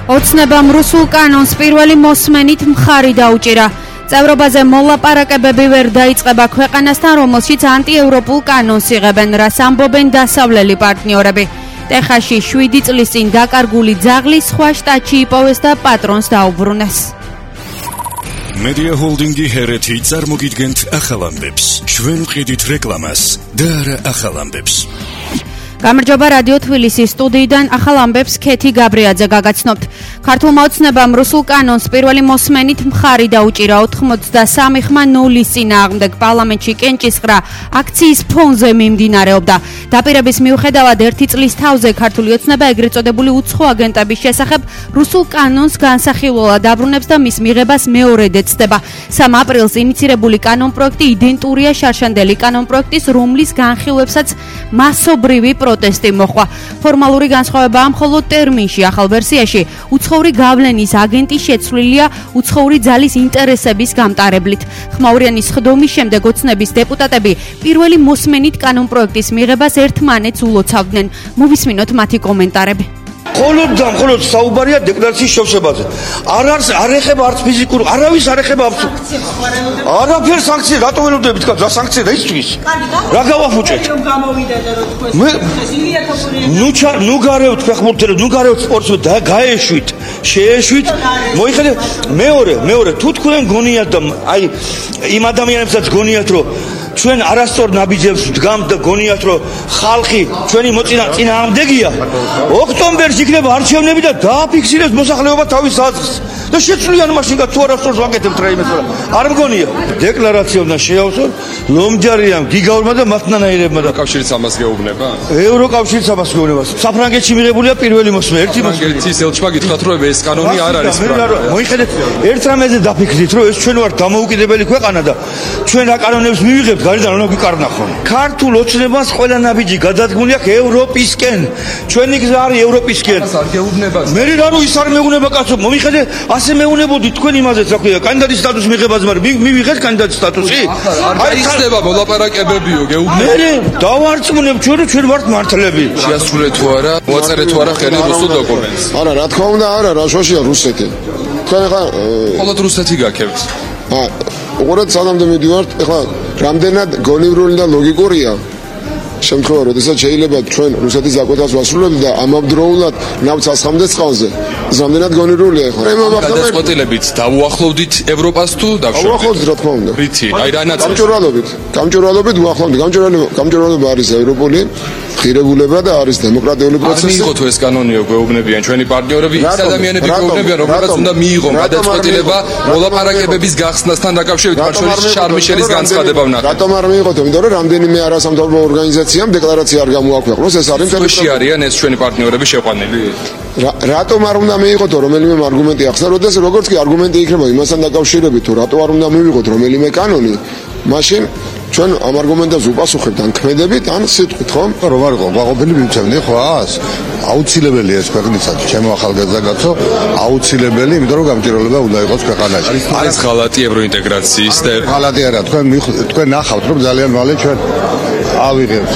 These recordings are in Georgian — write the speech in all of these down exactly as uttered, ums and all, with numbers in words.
ოცნებამ რუსულ კანონს პირველი მოსმენით მხარი დაუჭირა. წევრობაზე მოლაპარაკებები ვერ დაიწყება ქვეყანასთან, რომელშიც ანტიევროპულ კანონს იღებენ, რაც ამბობენ დასავლელი პარტნიორები. ტეხასში შვიდი წლის წინ დაკარგული ძაღლი სხვა შტატში იპოვეს და პატრონს დაუბრუნეს. Media Holdingi ჰერეთი წარმოგიდგენთ ახალ ამბებს. ჩვენ ვყიდით რეკლამას და არა ახალ ამბებს. გამარჯობა რადიო თბილისის სტუდიიდან ახალ ამბებს ქეთი გაბრიაძე გაგაცნობთ. ქართულმა ოცნებამ რუსულ კანონს პირველი მოსმენით მხარი დაუჭირა. ოცდასამი ხმა ნულის წინააღმდეგ პარლამენტში კენჭისყრა აქციის ფონზე მიმდინარეობდა. დაპირების მიუხედავად ერთი წლის თავზე ქართული ოცნება ეგრეთ წოდებული უცხო აგენტების შესახებ რუსულ კანონს განსახილველად დაბრუნებს და მის მიღებას მეორედ ეცდება. სამი აპრილს ინიცირებული კანონპროექტი იდენტურია შარშანდელი კანონპროექტის, რომლის განხილვებსაც მასობრივი პროტესტი მოხდა. ფორმალური განსხვავებაა მხოლოდ ტერმინში. ახალ ვერსიაში უცხოური გავლენის აგენტი შეცვლილია უცხოური ძალის ინტერესების გამტარებლით. ხმაურიანის ხდომის შემდეგ ოცნების დეპუტატები პირველი მოსმენით კანონპროექტის მიღებას ერთმანეთს ულოცავდნენ. მოვისმინოთ მათი კომენტარები. მხოლოდ და მხოლოდ საუბარია დეკლარაციის შევსებაზე. არ არის არ ეხება არც ფიზიკურ, არავის არ ეხება არაფერ სანქცია, რატო ველოდებით თქვა, რა სანქცია და ისთვის? რა გავაფუჭეთ? ნუ ნუ გარევთ ფეხბურთელებს, ნუ გარევთ სპორტს და გაეშვით, შეეშვით. მოიხედე მეორე, მეორე თუ თქვენ გონიათ და აი იმ ადამიანებსაც გონიათ რომ ჩვენ არასწორ ნაბიჯებს ვდგამთ და გონიათ რომ ხალხი ჩვენი მოწინა წინააღმდეგია, ოქტომბერში იქნება არჩევნები და დააფიქსირებს მოსახლეობა თავის აზრს და შეცვლიან მაშინ თუ არასწორს ვაკეთებთ რა იმას რა. არ მგონია დეკლარაცია უნდა შეავსონ ლომჯარიამ, გიგაურმა და მათნანაირებმა და კავშირიც ამას გეუბნება? ევროკავშირიც ამას გეუბნება. საფრანგეთში მიღებულია პირველი მოსმე, ერთი მოსმე. საფრანგეთის ელჩმა გითხრათ რომ ეს კანონი არ არის პრაქტიკული. მოიხედეთ, ერთ რამეზე დაფიქრდით რომ ეს ჩვენ ვართ დამოუკიდებელი ქვეყანა და ჩვენ რა კანონებს მივიღებთ გარედან უნდა გვიკარნახონ. ქართულ ოცნებას ყველა ნაბიჯი გადადგმული აქვს ევროპისკენ. ჩვენი გზა არის ევროპისკენ. არ გეუბნება. მე რა რო ის არ მეუნება კაცო, მომიხედე, ასე მეუნებოდი თქვენ იმაზეც რა ქვია, კანდიდატის სტატუსი მიღებაზე, მაგრამ მივიღეთ კანდიდატის სტატუსი? არ იხსნება მოლაპარაკებებიო, გეუბნები. მე დავარწმუნებ ჩვენ რომ ჩვენ ვართ მართლები. შეასრულე თუ არა, მოაწერე თუ არა ხელი რუსულ დოკუმენტს. არა, რა თქმა უნდა, არა, რა შოშია რუსეთი. თქვენ ხა მხოლოდ რუსეთი გაქებთ. აა, უყურეთ სანამდე მიდივართ, ეხლა რამდენად გონივრული და ლოგიკურია შემთხვევა, როდესაც შეიძლება ჩვენ რუსეთის დაკვეთას ვასრულებთ და ამავდროულად ნავთს ასხამდეს წყალზე. რამდენად გონივრულია ეხლა. გადაწყვეტილებით დავუახლოვდით ევროპას თუ დავშორდით? დავუახლოვდით რა თქმა უნდა. რითი? აი რა ნაწილი? გამჭვირვალობით. გამჭვირვალობით უახლოვდით. გამჭვირვალობა არის ევროპული ღირებულება და არის დემოკრატიული პროცესი. არ მიიღოთ ეს კანონიო, გვეუბნებიან ჩვენი პარტნიორები, ის ადამიანები გვეუბნებიან, რომლებსაც უნდა მიიღონ გადაწყვეტილება მოლაპარაკებების გახსნასთან დაკავშირებით, მათ შორის შარმიშელის განცხადება ვნახეთ. რატომ არ მიიღოთ? იმიტომ რომ რამდენიმე არასამთავრობო ორგანიზაციამ დეკლარაცია არ გამოაქვეყნოს, ეს არის თბილისში არიან ეს ჩვენი პარტნიორები შეყვანილი. რატომ არ უნდა მიიღოთ რომელიმე არგუმენტი ახსნა, როდესაც როგორც კი არგუმენტი იქნება იმასთან დაკავშირებით, თუ რატო არ უნდა მივიღოთ რომელიმე კანონი, მაშინ ჩვენ ამ არგუმენტებს უპასუხებთ ან ქმედებით, ან სიტყვით, ხო? რომ არ იყო გაყოფილი მივცემდი ხوას. აუცილებელია ეს ქვეყნისათვის, ჩემო ახალგაზრდა კაცო, აუცილებელი, იმიტომ რომ გამჭირვალება უნდა იყოს ქვეყანაში. არის ღალატი ევროინტეგრაციის და ღალატი არა, თქვენ თქვენ ნახავთ რომ ძალიან მალე ჩვენ ავიღებთ.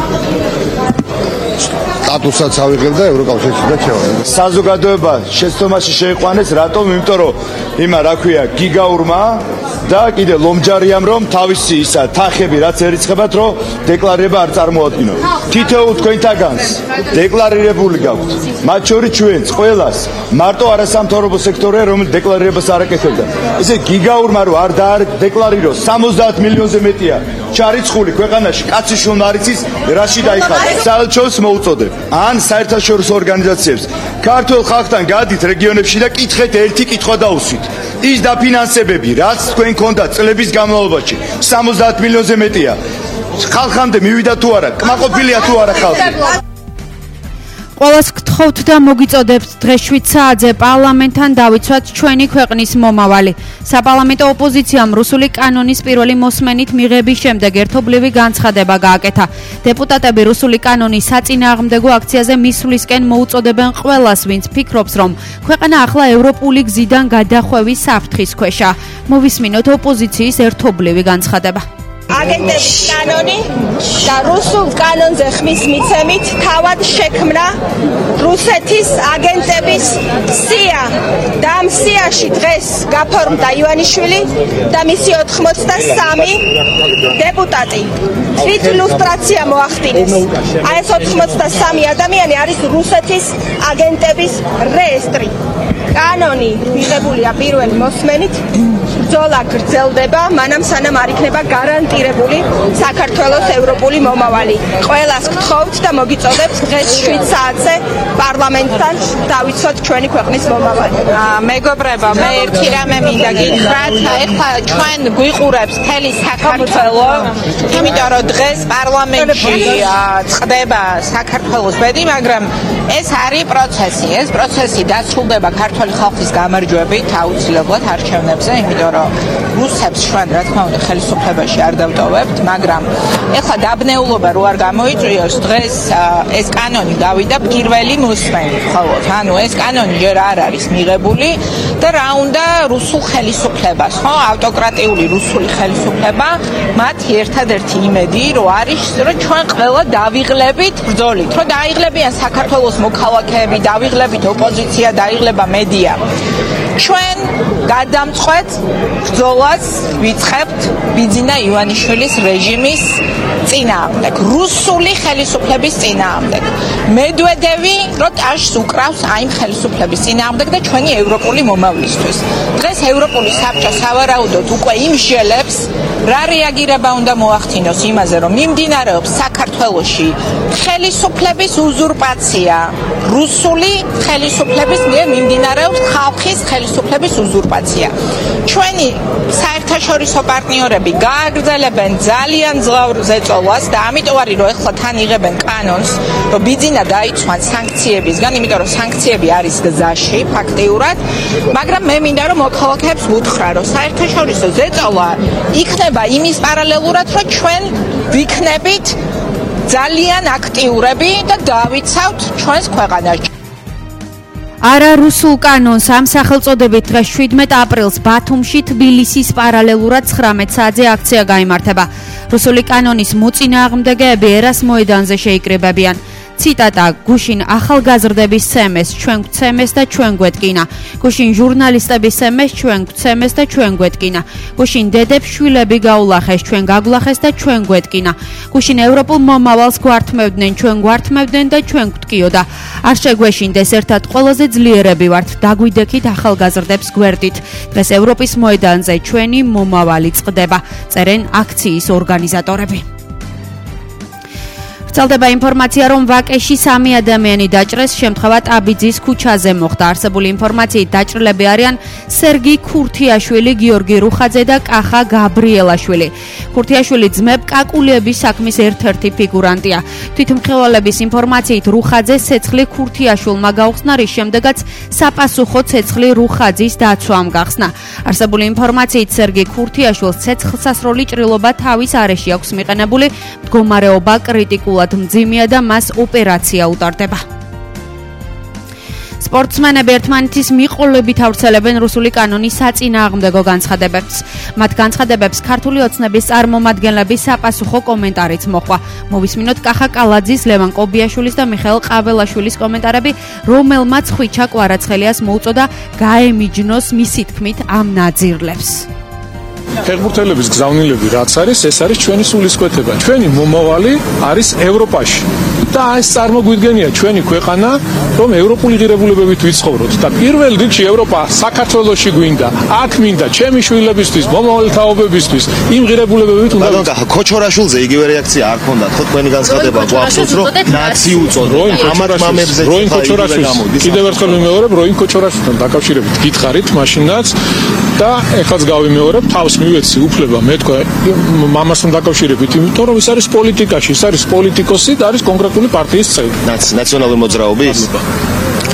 სტატუსაც ავიღებ და ევროკავშირში და შევარდნ. საზოგადოება შეცდომაში შეიყვანეს, რატომ? იმიტომ რომ იმა რა ქვია, გიგაურმა და კიდე ლომჯარიამ რომ თავისი ისა თახები რაც ერიცხებათ რომ დეკლარირება არ წარმოადგინოთ. თითოეულ თქვენთაგანს დეკლარირებული გაქვთ. მათ შორის ჩვენც ყველას მარტო არასამთავრობო სექტორია რომელიც დეკლარირებას არ აკეთებდა. ესე გიგაურმა რომ არ დაადეკლარიროს სამოცდაათ მილიონზე მეტია ჩარიცხული ქვეყანაში კაცი შვილ მარიცის რაში დაიხადა. საელჩოს მოუწოდებ ან საერთაშორისო ორგანიზაციებს ქართულ ხალხთან გადით რეგიონებში და კითხეთ ერთი კითხვა დაუსვით. ის დაფინანსებები რაც თქვენ გქონდა წლების განმავლობაში სამოცდაათ მილიონზე მეტია. ხალხამდე მივიდა თუ არა? კმაყოფილია თუ არა ხალხი? ყველას გთხოვთ და მოგიწოდებთ დღეს შვიდ საათზე პარლამენტთან დავიცვათ ჩვენი ქვეყნის მომავალი. საპარლამენტო ოპოზიციამ რუსული კანონის პირველი მოსმენით მიღების შემდეგ ერთობლივი განცხადება გააკეთა. დეპუტატები რუსული კანონის საწინააღმდეგო აქციაზე მისვლისკენ მოუწოდებენ ყველას, ვინც ფიქრობს, რომ ქვეყანა ახლა ევროპული გზიდან გადახვევის საფრთხის ქვეშა. მოვისმინოთ ოპოზიციის ერთობლივი განცხადება. აგენტების კანონი და რუსულ კანონზე ხმის მიცემით თავად შექმნა რუსეთის აგენტების სია და ამ სიაში დღეს გაფორმდა ივანიშვილი და მისი ოთხმოცდასამი დეპუტატი. თვით ლუსტრაცია მოახდინეს. აი ეს ოთხმოცდასამი ადამიანი არის რუსეთის აგენტების რეესტრი. კანონი მიღებულია პირველი მოსმენით. ბრძოლა გრძელდება, მანამ სანამ არ იქნება გარანტირებული საქართველოს ევროპული მომავალი. ყველას გთხოვთ და მოგიწოდებთ დღეს შვიდ საათზე პარლამენტთან დავიცვათ ჩვენი ქვეყნის მომავალი. მეგობრებო, მე ერთი რამე მინდა გითხრათ, ეხლა ჩვენ გვიყურებს მთელი საქართველო, იმიტომ რომ დღეს პარლამენტში წყდება საქართველოს ბედი, მაგრამ ეს არის პროცესი. ეს პროცესი დასრულდება ქართული ხალხის გამარჯვებით აუცილებლად არჩევნებზე, იმიტომ რომ რუსებს ჩვენ რა თქმა უნდა ხელისუფლებაში არ დავტოვებთ, მაგრამ ეხლა დაბნეულობა რო არ გამოიწვიოს, დღეს ეს კანონი გავიდა პირველი მოსმენით, ხოლო ანუ ეს კანონი ჯერ არ არის მიღებული და რა უნდა რუსულ ხელისუფლებას, ხო, ავტოკრატიული რუსული ხელისუფლება, მათი ერთადერთი იმედი რო არის, რომ ჩვენ ყველა დავიღლებით ბრძოლით, რომ დაიღლებიან საქართველოს მოქალაქეები, დავიღლებით ოპოზიცია, დაიღლება მედია. ჩვენ გადამწყვეტ ბრძოლას ვიწყებთ ბიძინა ივანიშვილის რეჟიმის წინააღმდეგ, რუსული ხელისუფლების წინააღმდეგ. მედვედევი რო ტაშს უკრავს აიმ ხელისუფლების წინააღმდეგ და ჩვენი ევროპული მომავლისთვის. დღეს ევროპული საბჭო სავარაუდოდ უკვე იმსჯელებს, რა რეაგირება უნდა მოახდინოს იმაზე, რომ მიმდინარეობს საქართველოში ხელისუფლების უზურპაცია. რუსული ხელისუფლების მიერ მიმდინარეობს ხალხის ხელისუფლების უზურპაცია. ჩვენი საერთაშორისო პარტნიორები გააგრძელებენ ძალიან ძლავრ ზეწოლას და ამიტომ არის რომ ეხლა თან იღებენ კანონს, რომ ბიძინა დაიცვან სანქციებისგან, იმიტომ რომ სანქციები არის გზაში ფაქტიურად, მაგრამ მე მინდა რომ მოქალაქეებს ვუთხრა, რომ საერთაშორისო ზეწოლა იქნება იმის პარალელურად, რომ ჩვენ ვიქნებით ძალიან აქტიურები და დავიცავთ ჩვენს ქვეყანაში. არა რუსულ კანონს ამ სახელწოდებით დღეს შვიდმეტ აპრილს ბათუმში თბილისის პარალელურად ცხრამეტ საათზე აქცია გაიმართება. რუსული კანონის მოწინააღმდეგეები ერას მოედანზე შეიკრიბებიან. ციტატა: გუშინ ახალგაზრდების სემეს ჩვენ გვცემეს და ჩვენ გვეტკინა. გუშინ ჟურნალისტების სემეს ჩვენ გვცემეს და ჩვენ გვეტკინა. გუშინ დედებს შვილები გაულახეს, ჩვენ გაგულახეს და ჩვენ გვეტკინა. გუშინ ევროპულ მომავალს გვართმევდნენ, ჩვენ გვართმევდნენ და ჩვენ გვტკიოდა. არ შეგვეშინდეს, ერთად ყველაზე ძლიერები ვართ, დაგვიდექით ახალგაზრდებს გვერდით. დღეს ევროპის მოედანზე ჩვენი მომავალი წყდება, წერენ აქციის ორგანიზატორები. ვრცელდება ინფორმაცია, რომ ვაკეში სამი ადამიანი დაჭრეს, შემთხვევა ტაბიძის ქუჩაზე მოხდა. არსებული ინფორმაციით დაჭრილები არიან სერგი ქურთიაშვილი, გიორგი რუხაძე და კახა გაბრიელაშვილი. ქურთიაშვილი ძმებ კაკულიების საქმის ერთ-ერთი ფიგურანტია. თვითმხილველების ინფორმაციით რუხაძე ცეცხლი ქურთიაშვილმა გაუხსნა, რის შემდეგაც საპასუხო ცეცხლი რუხაძის დაცვამ გახსნა. არსებული ინფორმაციით სერგი ქურთიაშვილს ცეცხლსასროლი ჭრილობა თავის არეში აქვს მიყენებული, მდგომარეობა კრიტიკულად მძიმეა და მას ოპერაცია უტარდება. სპორტსმენები ერთმანეთის მიყოლებით ავრცელებენ რუსული კანონის საწინააღმდეგო განცხადებებს. მათ განცხადებებს ქართული ოცნების წარმომადგენლების საპასუხო კომენტარიც მოჰყვა. მოვისმინოთ კახა კალაძის, ლევან კობიაშვილის და მიხეილ ყაველაშვილის კომენტარები, რომელმაც ხვიჩა კვარაცხელიას მოუწოდა გაემიჯნოს მისი თქმით ამ ნაძირლებს. ფეხბურთელების გზავნილები რაც არის, ეს არის ჩვენი სულისკვეთება. ჩვენი მომავალი არის ევროპაში. და ეს წარმოგვიდგენია ჩვენი ქვეყანა, რომ ევროპული ღირებულებებით ვიცხოვროთ და პირველ რიგში ევროპა საქართველოში გვინდა. აქ მინდა ჩემი შვილებისთვის, მომავალი თაობებისთვის იმ ღირებულებებით უნდა. ბატონო, ქოჩორაშვილზე იგივე რეაქცია არ ქონდათ, ხო თქვენი განცხადება გვახსოვს, რომ ნაცი უწოდოთ ამათ მამებზე როინ ქოჩორაშვილს კიდევ ერთხელ ვიმეორებ, როინ ქოჩორაშვილთან დაკავშირებით გითხარით მაშინაც და ეხლაც გავიმეორებ, თავს მივეცი უფლება მე თქვა მამასთან დაკავშირებით, იმიტომ რომ ის არის პოლიტიკაში, ის არის პოლიტიკოსი და არის კონკრეტული პარტიის წევრი. ნაციონალური მოძრაობის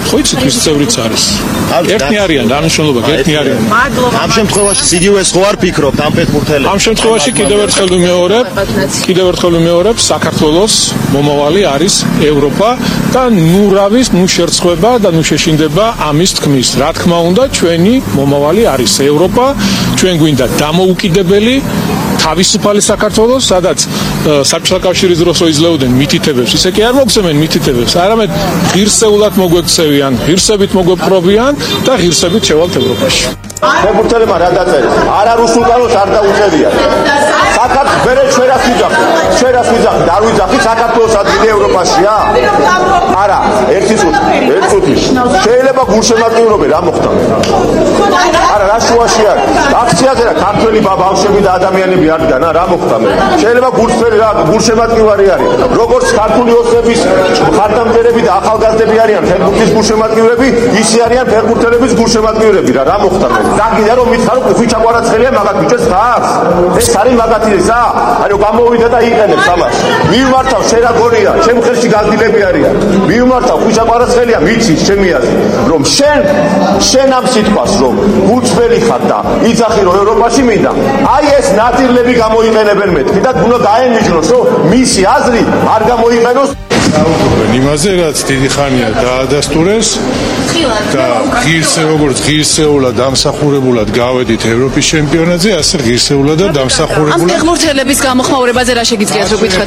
ხო იცით ვის წევრიც არის ერთნი არიან დანიშნულება ერთნი არიან ამ შემთხვევაში იგივე სხვა არ ფიქრობთ ამ ფეხბურთელებს ამ შემთხვევაში კიდევ ერთხელ ვიმეორებ კიდევ ერთხელ ვიმეორებ საქართველოს მომავალი არის ევროპა და ნუ რავის ნუ შერწყება და ნუ შეშინდება ამის თქმის რა თქმა უნდა ჩვენი მომავალი არის ევროპა ჩვენ გვინდა დამოუკიდებელი თავისუფალი საქართველოს სადაც საბჭოთა კავშირის დროს იძლეოდნენ მითითებებს ისე კი არ მოგცემენ მითითებებს არამედ ღირსეულად მოგვექცევიან ღირსებით მოგვეპყრობიან და ღირსებით შევალთ ევროპაში ფეხბურთელებმა რა დაწერეს არა რუსულ კანონს არ დაუწევია საქართველოს ჩვენას ვიძახით ჩვენას ვიძახით არ ვიძახით საქართველოს ადგილი ევროპაშია არა ერთი წუთი ერთი წუთი შეიძლება გულშემატკივრობები რა მოხდა არა რა შუაში არის აქციაზე რა ქართველი ბავშვები და ადამიანები არიან რა მოხდა მე შეიძლება გულსფერი რა გულშემატკივარი არის როგორც ქართული ოცნების ხარდამჭერები და ახალგაზრდები არიან ფეხბურთის გულშემატკივრები ისე არიან ფეხბურთელების გულშემატკივრები რა რა მოხდა მე დაგიდა რომ მითხარ ხუჩა ყვარაცხელია მაგათ ბიჭებს ხარ ეს არის მაგათისა ანუ გამოვიდა და იყენებს ამას მივმართავ შენ რა გონია ჩემ ხელში გაზდილები არიან მივმართავ ხუჩა ყვარაცხელია მიცის ჩემი აზრით რომ შენ შენ ამ სიტყვას რომ გულწრფელი ხარ და იძახი რომ ევროპაში მინდა აი ეს ნატირლები გამოიყენებენ მეთქი და უნდა დაემიჯნოს რომ მისი აზრი არ გამოიყენოს იმაზე რაც დიდი ხანია დაადასტურეს და ღირსე როგორც ღირსეულად დამსახურებულად გავედით ევროპის ჩემპიონატზე ასე ღირსეულად და დამსახურებულად ამ ფეხბურთელების გამოხმაურებაზე რა შეგიძლიათ რომ გითხრათ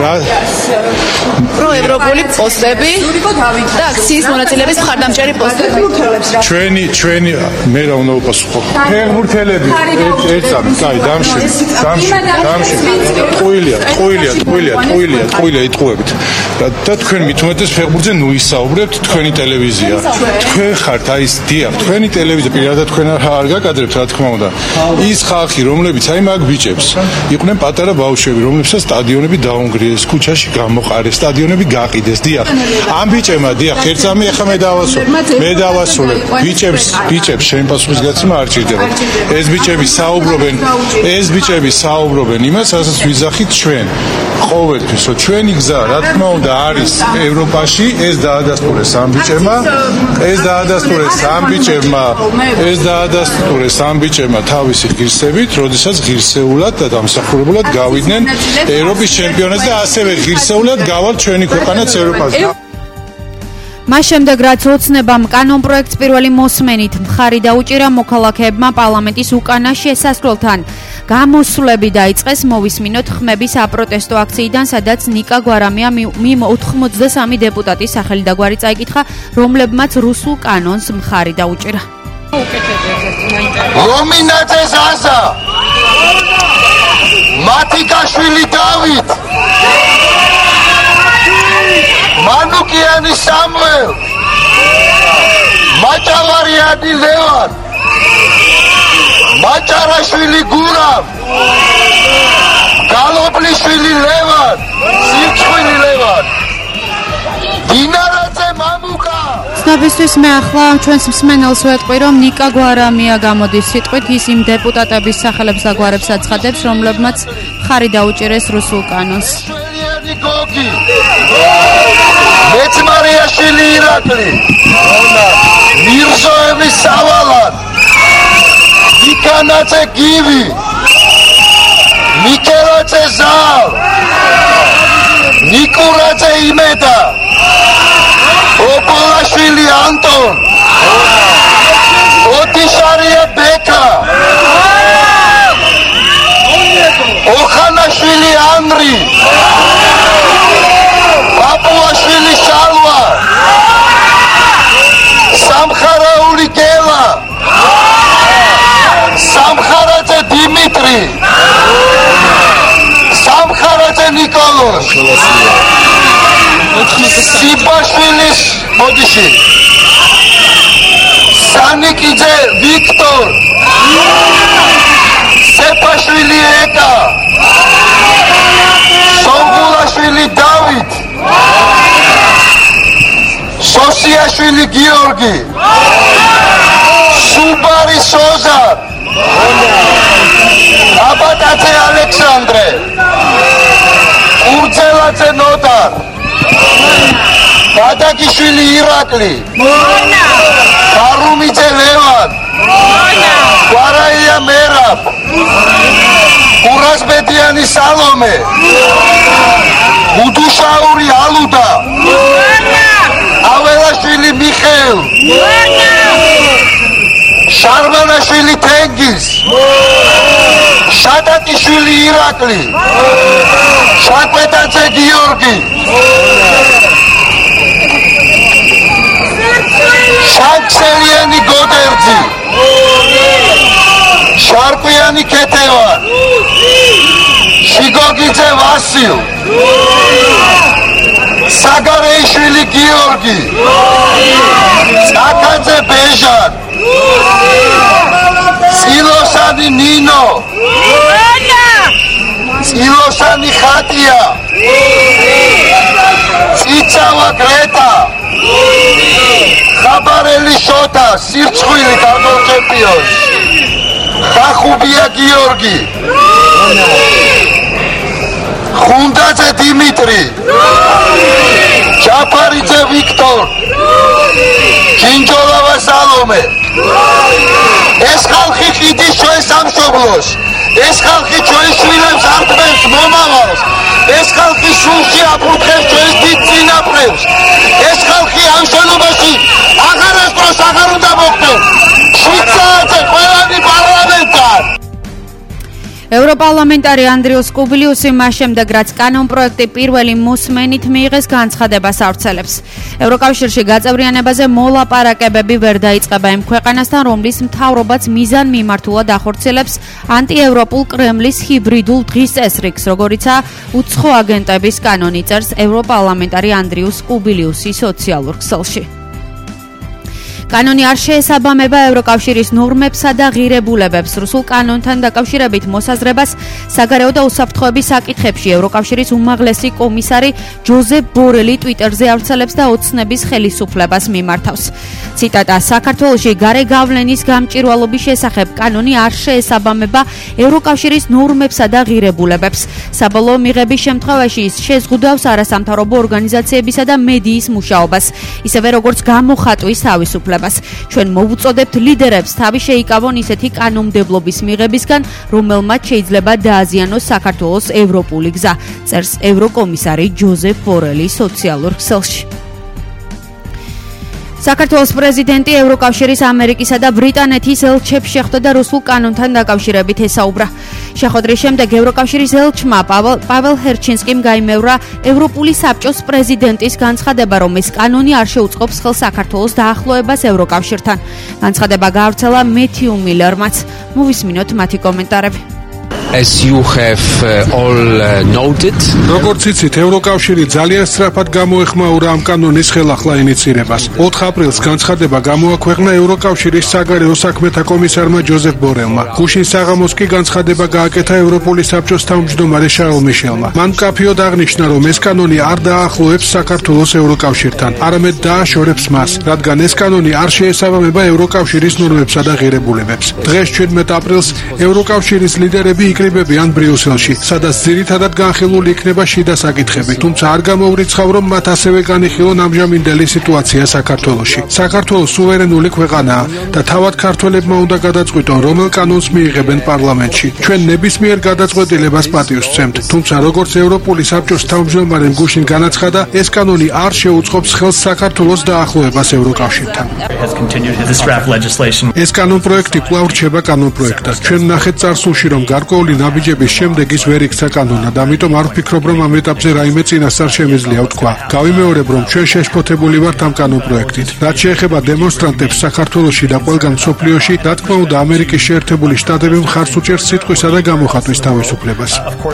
რო ევროპული პოსტები და აქციის მონაწილეების მხარდამჭერი პოსტები ჩვენი ჩვენი მე რა უნდა უპასუხო ფეხბურთელები ერთად კაი დამში დამში დამში ყუილია ყუილია ყუილია ყუილია ყუილია იტყუებით და თქვენ მithumetes ფეხბურთზე ნუ ისაუბრებთ თქვენი ტელევიზია თქვენ ხართ აი ეს დიახ თქვენი ტელევიზია პირადად თქვენ არ გაკადრებთ რა თქმა უნდა ის ხალხი რომლებიც აი მაგ ბიჭებს იყვნენ პატარა ბავშვები რომლებსაც სტადიონები დაუნგრიეს ქუჩაში გამოყარეს სტადიონები გაყიდეს დიახ ამ ბიჭებმა დიახ ერთამე ახლა მე დავასრულებ მე დავასრულებ ბიჭებს ბიჭებს შენ პასუხისგაცემა არ ჭირდება ეს ბიჭები საუბრობენ ეს ბიჭები საუბრობენ იმას რასაც ვიზახით ჩვენ ყოველთვის რომ ჩვენი გზა რა თქმა უნდა არის ევროპაში ეს დაადასტურეს ამ ბიჭებმა ეს დაადასტურეს ამ ბიჭებმა ეს დაადასტურეს ამ ბიჭებმა თავისი ღირსებით როდესაც ღირსეულად და დამსახურებულად გავიდნენ ევროპის ჩემპიონატზე და ასევე ღირსეულად გავალთ ჩვენი ქვეყანაც ევროპაზე მას შემდეგ რაც ოცნებამ კანონ პროექტს პირველი მოსმენით მხარი დაუჭირა მოქალაქეებმა პარლამენტის უკანა შესასვლელთან გამოსვლები დაიწყეს მოვისმინოთ ხმების აპროტესტო აქციიდან სადაც ნიკა გვარამია მიმ ოთხმოცდასამი დეპუტატის სახელი და გვარი წაიკითხა რომლებმაც რუსულ კანონს მხარი დაუჭირა რომინაძე ზაზა მათიკაშვილი დავით მანუკიანი სამუელ მაჭავარიანი ლევან მაჭარაშვილი გურამ გალობლიშვილი ლევან სირცხვილი ლევან დინარაძე მამუკა ცნობისთვის მე ახლა ჩვენს მსმენელს ვეტყვი რომ ნიკა გვარამია გამოდის სიტყვით ის იმ დეპუტატების სახელებს და გვარებს აცხადებს რომლებმაც მხარი დაუჭირეს რუსულ კანონს მეცმარიაშვილი ირაკლი მირზოევი სავალად იკანაძე გივი მიკელაძე ზალ ნიკურაძე იმედა ოპოლაშვილი ანტონ ოტიშარია ბეკა ოხანაშვილი ანრი პაპუაშვილი შალვა სამხარაული გელა სამხარაძე დიმიტრი სამხარაძე ნიკოლოს სიბაშვილის მოდიში სანიკიძე ვიქტორ სეფაშვილი ეკა სონგულაშვილი დავით სოსიაშვილი გიორგი სუბარი სოზარ აბატაძე ალექსანდრე ურძელაძე ნოდარ ბადაკიშვილი ირაკლი მონა ბარუმიძე ლევან მონა გვარაია მერაბ ურასბედიანი სალომე უდუშაური ალუდა მონა აველაშვილი მიხეილ მონა შარმანაშვილი თენგიზ შატაკიშვილი ირაკლი შაკვეტაძე გიორგი შანქსელიანი გოდერძი შარკვიანი ქეთევან შიგოგიძე ვასილ საგარეიშვილი გიორგი წაკაძე ბეჟან წილოსანი ნინო წილოსანი ხატია წიცავა გრეტა ხაბარელი შოთა სირცხვილი კარგო ჩემპიონი ხახუბია გიორგი ხუნდაძე დიმიტრი ჯაფარიძე ვიქტორ ჯინჯოლავა სალომე ეს ხალხი ხიდის ჩვენ სამშობლოს ეს ხალხი ჩვენ შვილებს ართმევს მომავალს ეს ხალხი სულში აფუძნებს ჩვენს დიდ წინაპრებს ეს ხალხი ამ შენობაში აღარასდროს აღარ უნდა მოხდეს შვიდსაათზე ყველანი პარლამენტთან ევროპარლამენტარი ანდრიუ სკუბილიუსი მას შემდეგ რაც კანონპროექტი პირველი მოსმენით მიიღეს განცხადებას ავრცელებს. ევროკავშირში გაწევრიანებაზე მოლაპარაკებები ვერ დაიწყება იმ ქვეყანასთან, რომლის მთავრობაც მიზანმიმართულად ახორციელებს ანტიევროპულ კრემლის ჰიბრიდულ დღის წესრიგს, როგორიცაა უცხო აგენტების კანონი, წერს ევროპარლამენტარი ანდრიუ სკუბილიუსი სოციალურ ქსელში. კანონი არ შეესაბამება ევროკავშირის ნორმებსა და ღირებულებებს. რუსულ კანონთან დაკავშირებით მოსაზრებას საგარეო და უსაფრთხოების საკითხებში ევროკავშირის უმაღლესი კომისარი ჯოზეფ ბორელი ტვიტერზე ავრცელებს და ოცნების ხელისუფლებას მიმართავს. ციტატა: საქართველოში გარე გავლენის გამჭვირვალობის შესახებ კანონი არ შეესაბამება ევროკავშირის ნორმებსა და ღირებულებებს. საბოლოო მიღების შემთხვევაში ის შეზღუდავს არასამთავრობო ორგანიზაციებისა და მედიის მუშაობას, ისევე როგორც გამოხატვის თავისუფლებას. ჩვენ მოვუწოდებთ ლიდერებს თავი შეიკავონ ისეთი კანონმდებლობის მიღებისგან, რომელმაც შეიძლება დააზიანოს საქართველოს ევროპული გზა, წერს ევროკომისარი ჯოზეფ ბორელი სოციალურ ქსელში. საქართველოს პრეზიდენტი ევროკავშირის ამერიკისა და ბრიტანეთის ელჩებს შეხვდა და რუსულ კანონთან დაკავშირებით ესაუბრა. შეხვედრის შემდეგ ევროკავშირის ელჩმა პაվել ჰერჩინსკიმ გაიმეორა ევროპული საბჭოს პრეზიდენტის განცხადება, რომ ეს კანონი არ შეუწყობს ხელს საქართველოს დაახლოებას ევროკავშირთან. განცხადება გაავრცელა მეთიუ მილერმაც. მოვისმინოთ მათი კომენტარები. As you have uh, all uh, noted, როგორც იცით, ევროკავშირი ძალიან სწრაფად გამოეხმაურა ამ კანონის ხელახლა ინიცირებას. ოთხ აპრილს განცხადება გამოაქვეყნა ევროკავშირის საგარეო საქმეთა კომისარმა ჯოზეფ ბორელმა. გუშინ საღამოს კი განცხადება გააკეთა ევროპული საბჭოს თავმჯდომარე შარლ მიშელმა. მან მკაფიოდ აღნიშნა, რომ ეს კანონი არ დაახლოებს საქართველოს ევროკავშირთან, არამედ დააშორებს მას, რადგან ეს კანონი არ შეესაბამება ევროკავშირის ნორმებსა და ღირებულებებს. დღეს ჩვიდმეტ აპრილს ევროკავშირის ლიდერები იკრიბებიან ბრიუსელში, სადაც ძირითადად განხილული იქნება შიდა საკითხები, თუმცა არ გამოურიცხავ, რომ მათ ასევე განიხილონ ამჟამინდელი სიტუაცია საქართველოში. საქართველოს სუვერენული ქვეყანაა და თავად ქართველებმა უნდა გადაწყვიტონ, რომელ კანონს მიიღებენ პარლამენტში. ჩვენ ნებისმიერ გადაწყვეტილებას პატივს ვცემთ, თუმცა როგორც ევროპული საბჭოს თავმჯდომარემ გუშინ განაცხადა, ეს კანონი არ შეუწყობს ხელს საქართველოს დაახლოებას ევროკავშირთან. ეს კანონპროექტი კვლავ რჩება კანონპროექტად. ჩვენ ვნახეთ წარსულში, რომ გარკვეული ნაბიჯების შემდეგ ის ვერ იქცა კანონად, ამიტომ არ ვფიქრობ, რომ ამ ეტაპზე რაიმე წინასწარ შემიძლია ვთქვა. გავიმეორებ, რომ ჩვენ შეშფოთებული ვართ ამ კანონპროექტით. რაც შეეხება დემონსტრანტებს საქართველოში და ყველგან მსოფლიოში, რა თქმა უნდა, ამერიკის შეერთებული შტატები მხარს უჭერს სიტყვისა და გამოხატვის თავისუფლებას.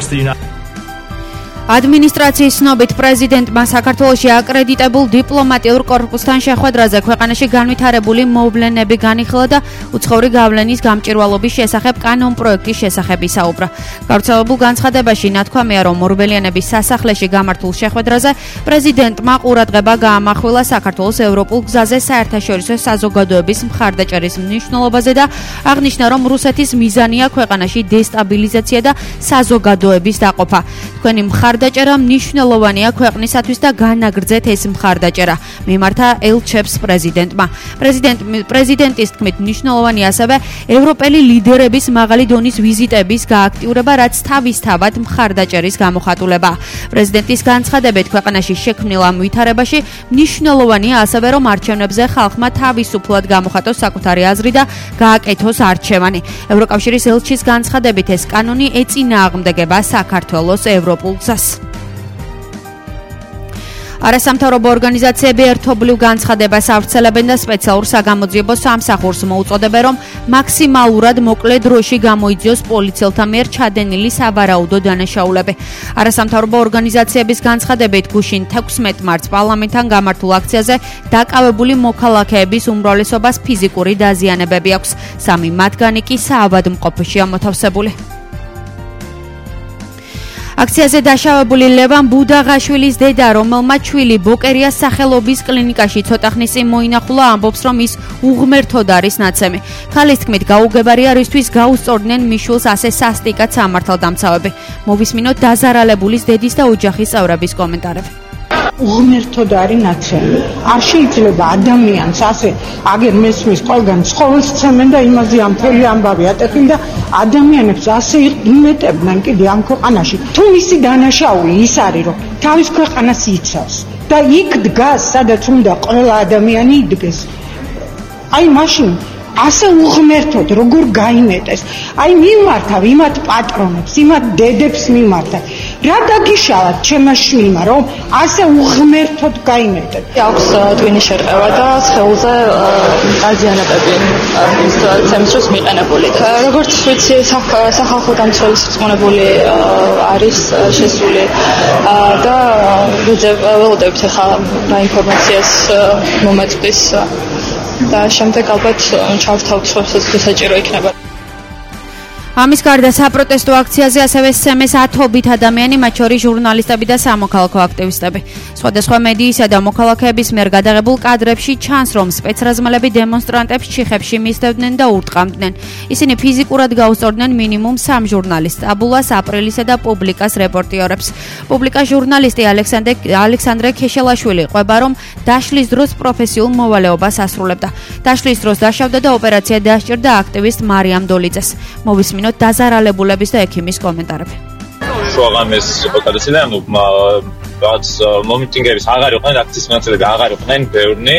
ადმინისტრაციის ცნობით პრეზიდენტმა საქართველოში აკრედიტებულ დიპლომატიურ კორპუსთან შეხვედრაზე ქვეყანაში განვითარებული მოვლენები განიხილა და უცხოური გავლენის გამჭვირვალობის შესახებ კანონპროექტის შესახებ ისაუბრა. გავრცელებულ განცხადებაში ნათქვამია, რომ ორბელიანების სასახლეში გამართულ შეხვედრაზე პრეზიდენტმა ყურადღება გაამახვილა საქართველოს ევროპულ გზაზე საერთაშორისო საზოგადოების მხარდაჭერის მნიშვნელობაზე და აღნიშნა, რომ რუსეთის მიზანია ქვეყანაში დესტაბილიზაცია და საზოგადოების დაყოფა. თქვენი მხარ მხარდაჭერა მნიშვნელოვანია ქვეყნისათვის და განაგრძეთ ეს მხარდაჭერა, მიმართა ელჩებს პრეზიდენტმა. პრეზიდენტ პრეზიდენტის თქმით მნიშვნელოვანი ასევე ევროპელი ლიდერების მაღალი დონის ვიზიტების გააქტიურება, რაც თავისთავად მხარდაჭერის გამოხატულება. პრეზიდენტის განცხადებით ქვეყანაში შექმნილ ამ ვითარებაში მნიშვნელოვანია ასევე რომ არჩევნებზე ხალხმა თავისუფლად გამოხატოს საკუთარი აზრი და გააკეთოს არჩევანი. ევროკავშირის ელჩის განცხადებით ეს კანონი ეწინააღმდეგება საქართველოს ევროპულ გზას. არასამთავრობო ორგანიზაციები ერთობლივ განცხადებას ავრცელებენ და სპეციალურ საგამოძიებო სამსახურს მოუწოდებენ, რომ მაქსიმალურად მოკლე დროში გამოიძიოს პოლიციელთა მიერ ჩადენილი სავარაუდო დანაშაულები. არასამთავრობო ორგანიზაციების განცხადებით გუშინ თექვსმეტ მარტს პარლამენტთან გამართულ აქციაზე დაკავებული მოქალაქეების უმრავლესობას ფიზიკური დაზიანებები აქვს. სამი მათგანი კი საავადმყოფოშია მოთავსებული. აქციაზე დაშავებული ლევან ბუდაღაშვილის დედა, რომელმაც შვილი ბოკერიას სახელობის კლინიკაში ცოტა ხნის წინ მოინახულა, ამბობს, რომ ის უღმერთოდ არის ნაცემი. ქალის თქმით, გაუგებარია, რისთვის გაუსწორდნენ მის შვილს ასე სასტიკად სამართალდამცავები. მოვისმინოთ დაზარალებულის დედის და ოჯახის წევრების კომენტარები. უღმერთოდ არის ნაცემი. არ შეიძლება ადამიანს ასე აგერ მესმის ყველგან ცხოველს ცემენ და იმაზე ამ მთელი ამბავი ატეხენ და ადამიანებს ასე იმეტებდნენ კიდე ამ ქვეყანაში. თუ მისი დანაშაული ის არის, რომ თავის ქვეყანას იცავს და იქ დგას, სადაც უნდა ყველა ადამიანი იდგეს. აი მაშინ ასე უღმერთოდ როგორ გაიმეტეს. აი მიმართავ იმათ პატრონებს, იმათ დედებს მიმართავ. რა დაგიშალათ ჩემმა შვილმა, რომ ასე უღმერთოდ გაიმეტეთ. აქვს ტვინის შერყევა და სხეულზე დაზიანებები ის თემის მიყენებული. როგორც ვიცი, სახალხო დამცველის რწმუნებული არის შესული და ველოდებით ახლა რა ინფორმაციას მომაწვდის და შემდეგ ალბათ ჩავთავთ სოციალურ საჭირო იქნება. ამის გარდა საპროტესტო აქციაზე ასევე სცემეს ათობით ადამიანი, მათ შორის ჟურნალისტები და სამოქალაქო აქტივისტები. სხვადასხვა მედიისა და მოქალაქეების მიერ გადაღებულ კადრებში ჩანს, რომ სპეცრაზმელები დემონსტრანტებს ჩიხებში მისდევდნენ და ურტყამდნენ. ისინი ფიზიკურად გაუსწორდნენ მინიმუმ სამ ჟურნალისტს, აბულას, აპრილისა და პუბლიკას რეპორტიორებს. პუბლიკას ჟურნალისტი ალექსანდრე ალექსანდრე ქეშელაშვილი ყვება, რომ დაშლის დროს პროფესიულ მოვალეობას ასრულებდა. დაშლის დროს დაშავდა და ოპერაცია დასჭირდა აქტივისტ მარიამ დოლიძეს. მოვისმინოთ დაზარალებულების და ექიმის კომენტარები. შუაღამეს გადაცემა, ანუ რაც მომიტინგების აღარ იყვნენ, აქციის მონაწილეები აღარ იყვნენ ბევრნი.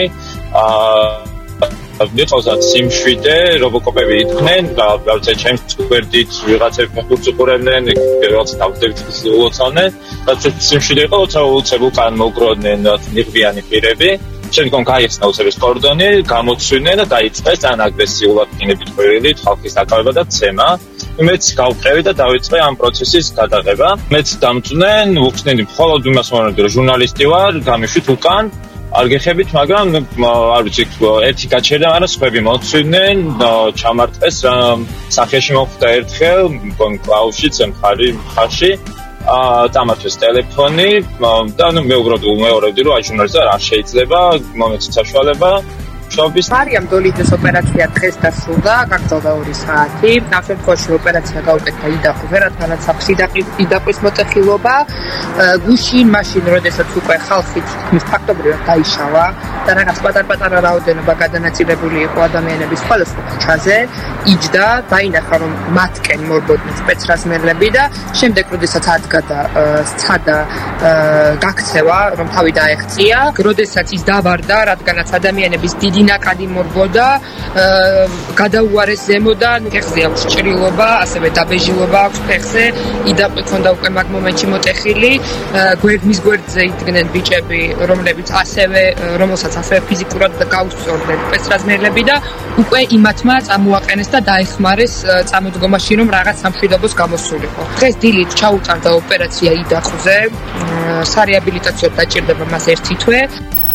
აა ვიყავსათ სიმშვიდე, რობოკოპები იყვნენ და რაღაცა ჩემს გვერდით ვიღაცები ფეხბურთს უყურებდნენ, რაღაცა დავდებით ულოცავდნენ. რაც სიმშვიდე იყო, უცებ უკან მოუგროდნენ ნიღბიანი პირები. შემდგომ გაიხსნა უცების კორდონი, გამოცვიდნენ და დაიწყეს ძალიან აგრესიულად კინებით ყვირილით ხალხის დაკავება და ცემა. მეც გავყევი და დავიწყე ამ პროცესის გადაღება. მეც დამწვნენ, უხსნედი მხოლოდ იმას მომენტი, რომ ჟურნალისტი ვარ, გამიშვით უკან. არ გეხებით, მაგრამ არ ვიცი, ერთი გაჩერდა, მაგრამ სხვები მოცვიდნენ, ჩამარტყეს, სახეში მოხვდა ერთხელ, მგონი კლაუსში, მხარი მხარში. აა დამართეს ტელეფონი და ნუ მე უბრალოდ უმეორებდი, რომ აი ჟურნალისტად არ შეიძლება მომეცით საშუალება. შობის მარიამ დოლიძეს ოპერაცია დღეს დასრულდა, გაგრძელდა ორი საათი. ამ შემთხვევაში ოპერაცია გაუკეთა იდაყზე, რადგანაც აქვს იდაყვის მოტეხილობა. გუშინ მაშინ, როდესაც უკვე ხალხი თითქმის ფაქტობრივად დაიშალა და რაღაც პატარ-პატარა რაოდენობა გადანაწილებული იყო ადამიანების სხვადასხვა ქუჩაზე, იჯდა, დაინახა, რომ მათკენ მორბოდნენ სპეცრაზმელები და შემდეგ, როდესაც ადგადა სცადა გაქცევა, რომ თავი დაეღწია, როდესაც ის დავარდა, რადგანაც ადამიანების დიდი ნაკადი მორბოდა, გადაუარეს ზემოდან, ფეხზე აქვს ჭრილობა, ასევე დაბეჟილობა აქვს ფეხზე, იდაყვი ქონდა უკვე მაგ მომენტში მოტეხილი, გვერდმის გვერდზე იდგნენ ბიჭები, რომლებიც ასევე, რომელსაც ასევე ფიზიკურად გაუსწორდნენ სპეცრაზმელები და უკვე იმათმა წამოაყენეს და დაეხმარეს წამოდგომაში, რომ რაღაც სამშვიდობოს გამოსულიყო. დღეს დილით ჩაუტარდა ოპერაცია იდაყზე, სარეაბილიტაციო დაჭირდება მას ერთი თვე.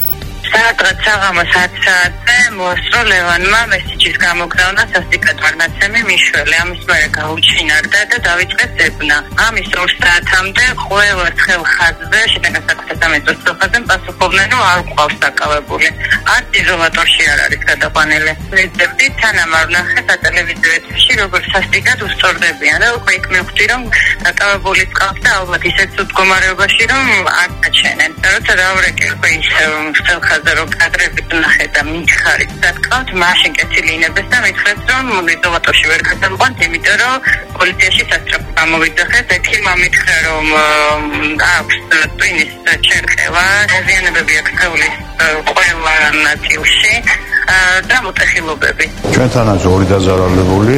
სადღაც საღამოს ათი საათზე მოსწრო ლევანმა მესიჯის გამოგზავნა სასტიკად ვარნაცემი მიშველი. ამის მერე გაუჩინარდა და დავიწყეს ზებნა. ამის ორ საათამდე ყველა თხელ ხაზზე შეტაკას საკუთასამეწოს სოფლაზე პასუხობდნენ, რომ არ გვყავს დაკავებული. არც იზოლატორში არ არის გადაყვანილი. ვეძებდი თანამ არ ვნახე სატელევიზიო ეთერში, როგორ სასტიკად უსწორდებიან და უკვე იქ მივხვდი, რომ დაკავებული გყავს და ალბათ ისეთ ცუდ მდგომარეობაში, რომ არ გაჩენენ. როცა დავრეკე უკვე ის ხაზზე რომ კადრებით ნახე და მითხარით დაგკავთ, მაშინ კეთილინებს და მითხრეს, რომ იზოლატორში ვერ გადავყვანთ, იმიტომ რომ პოლიციაში სასწრაფო გამოვიძახეთ. ექიმმა მითხრა, რომ აქვს ტვინის ჩერყევა, დაზიანებები აქვს სხეულის ყველა ნაწილში და მოტეხილობები. ჩვენთანაც ორი დაზარალებული,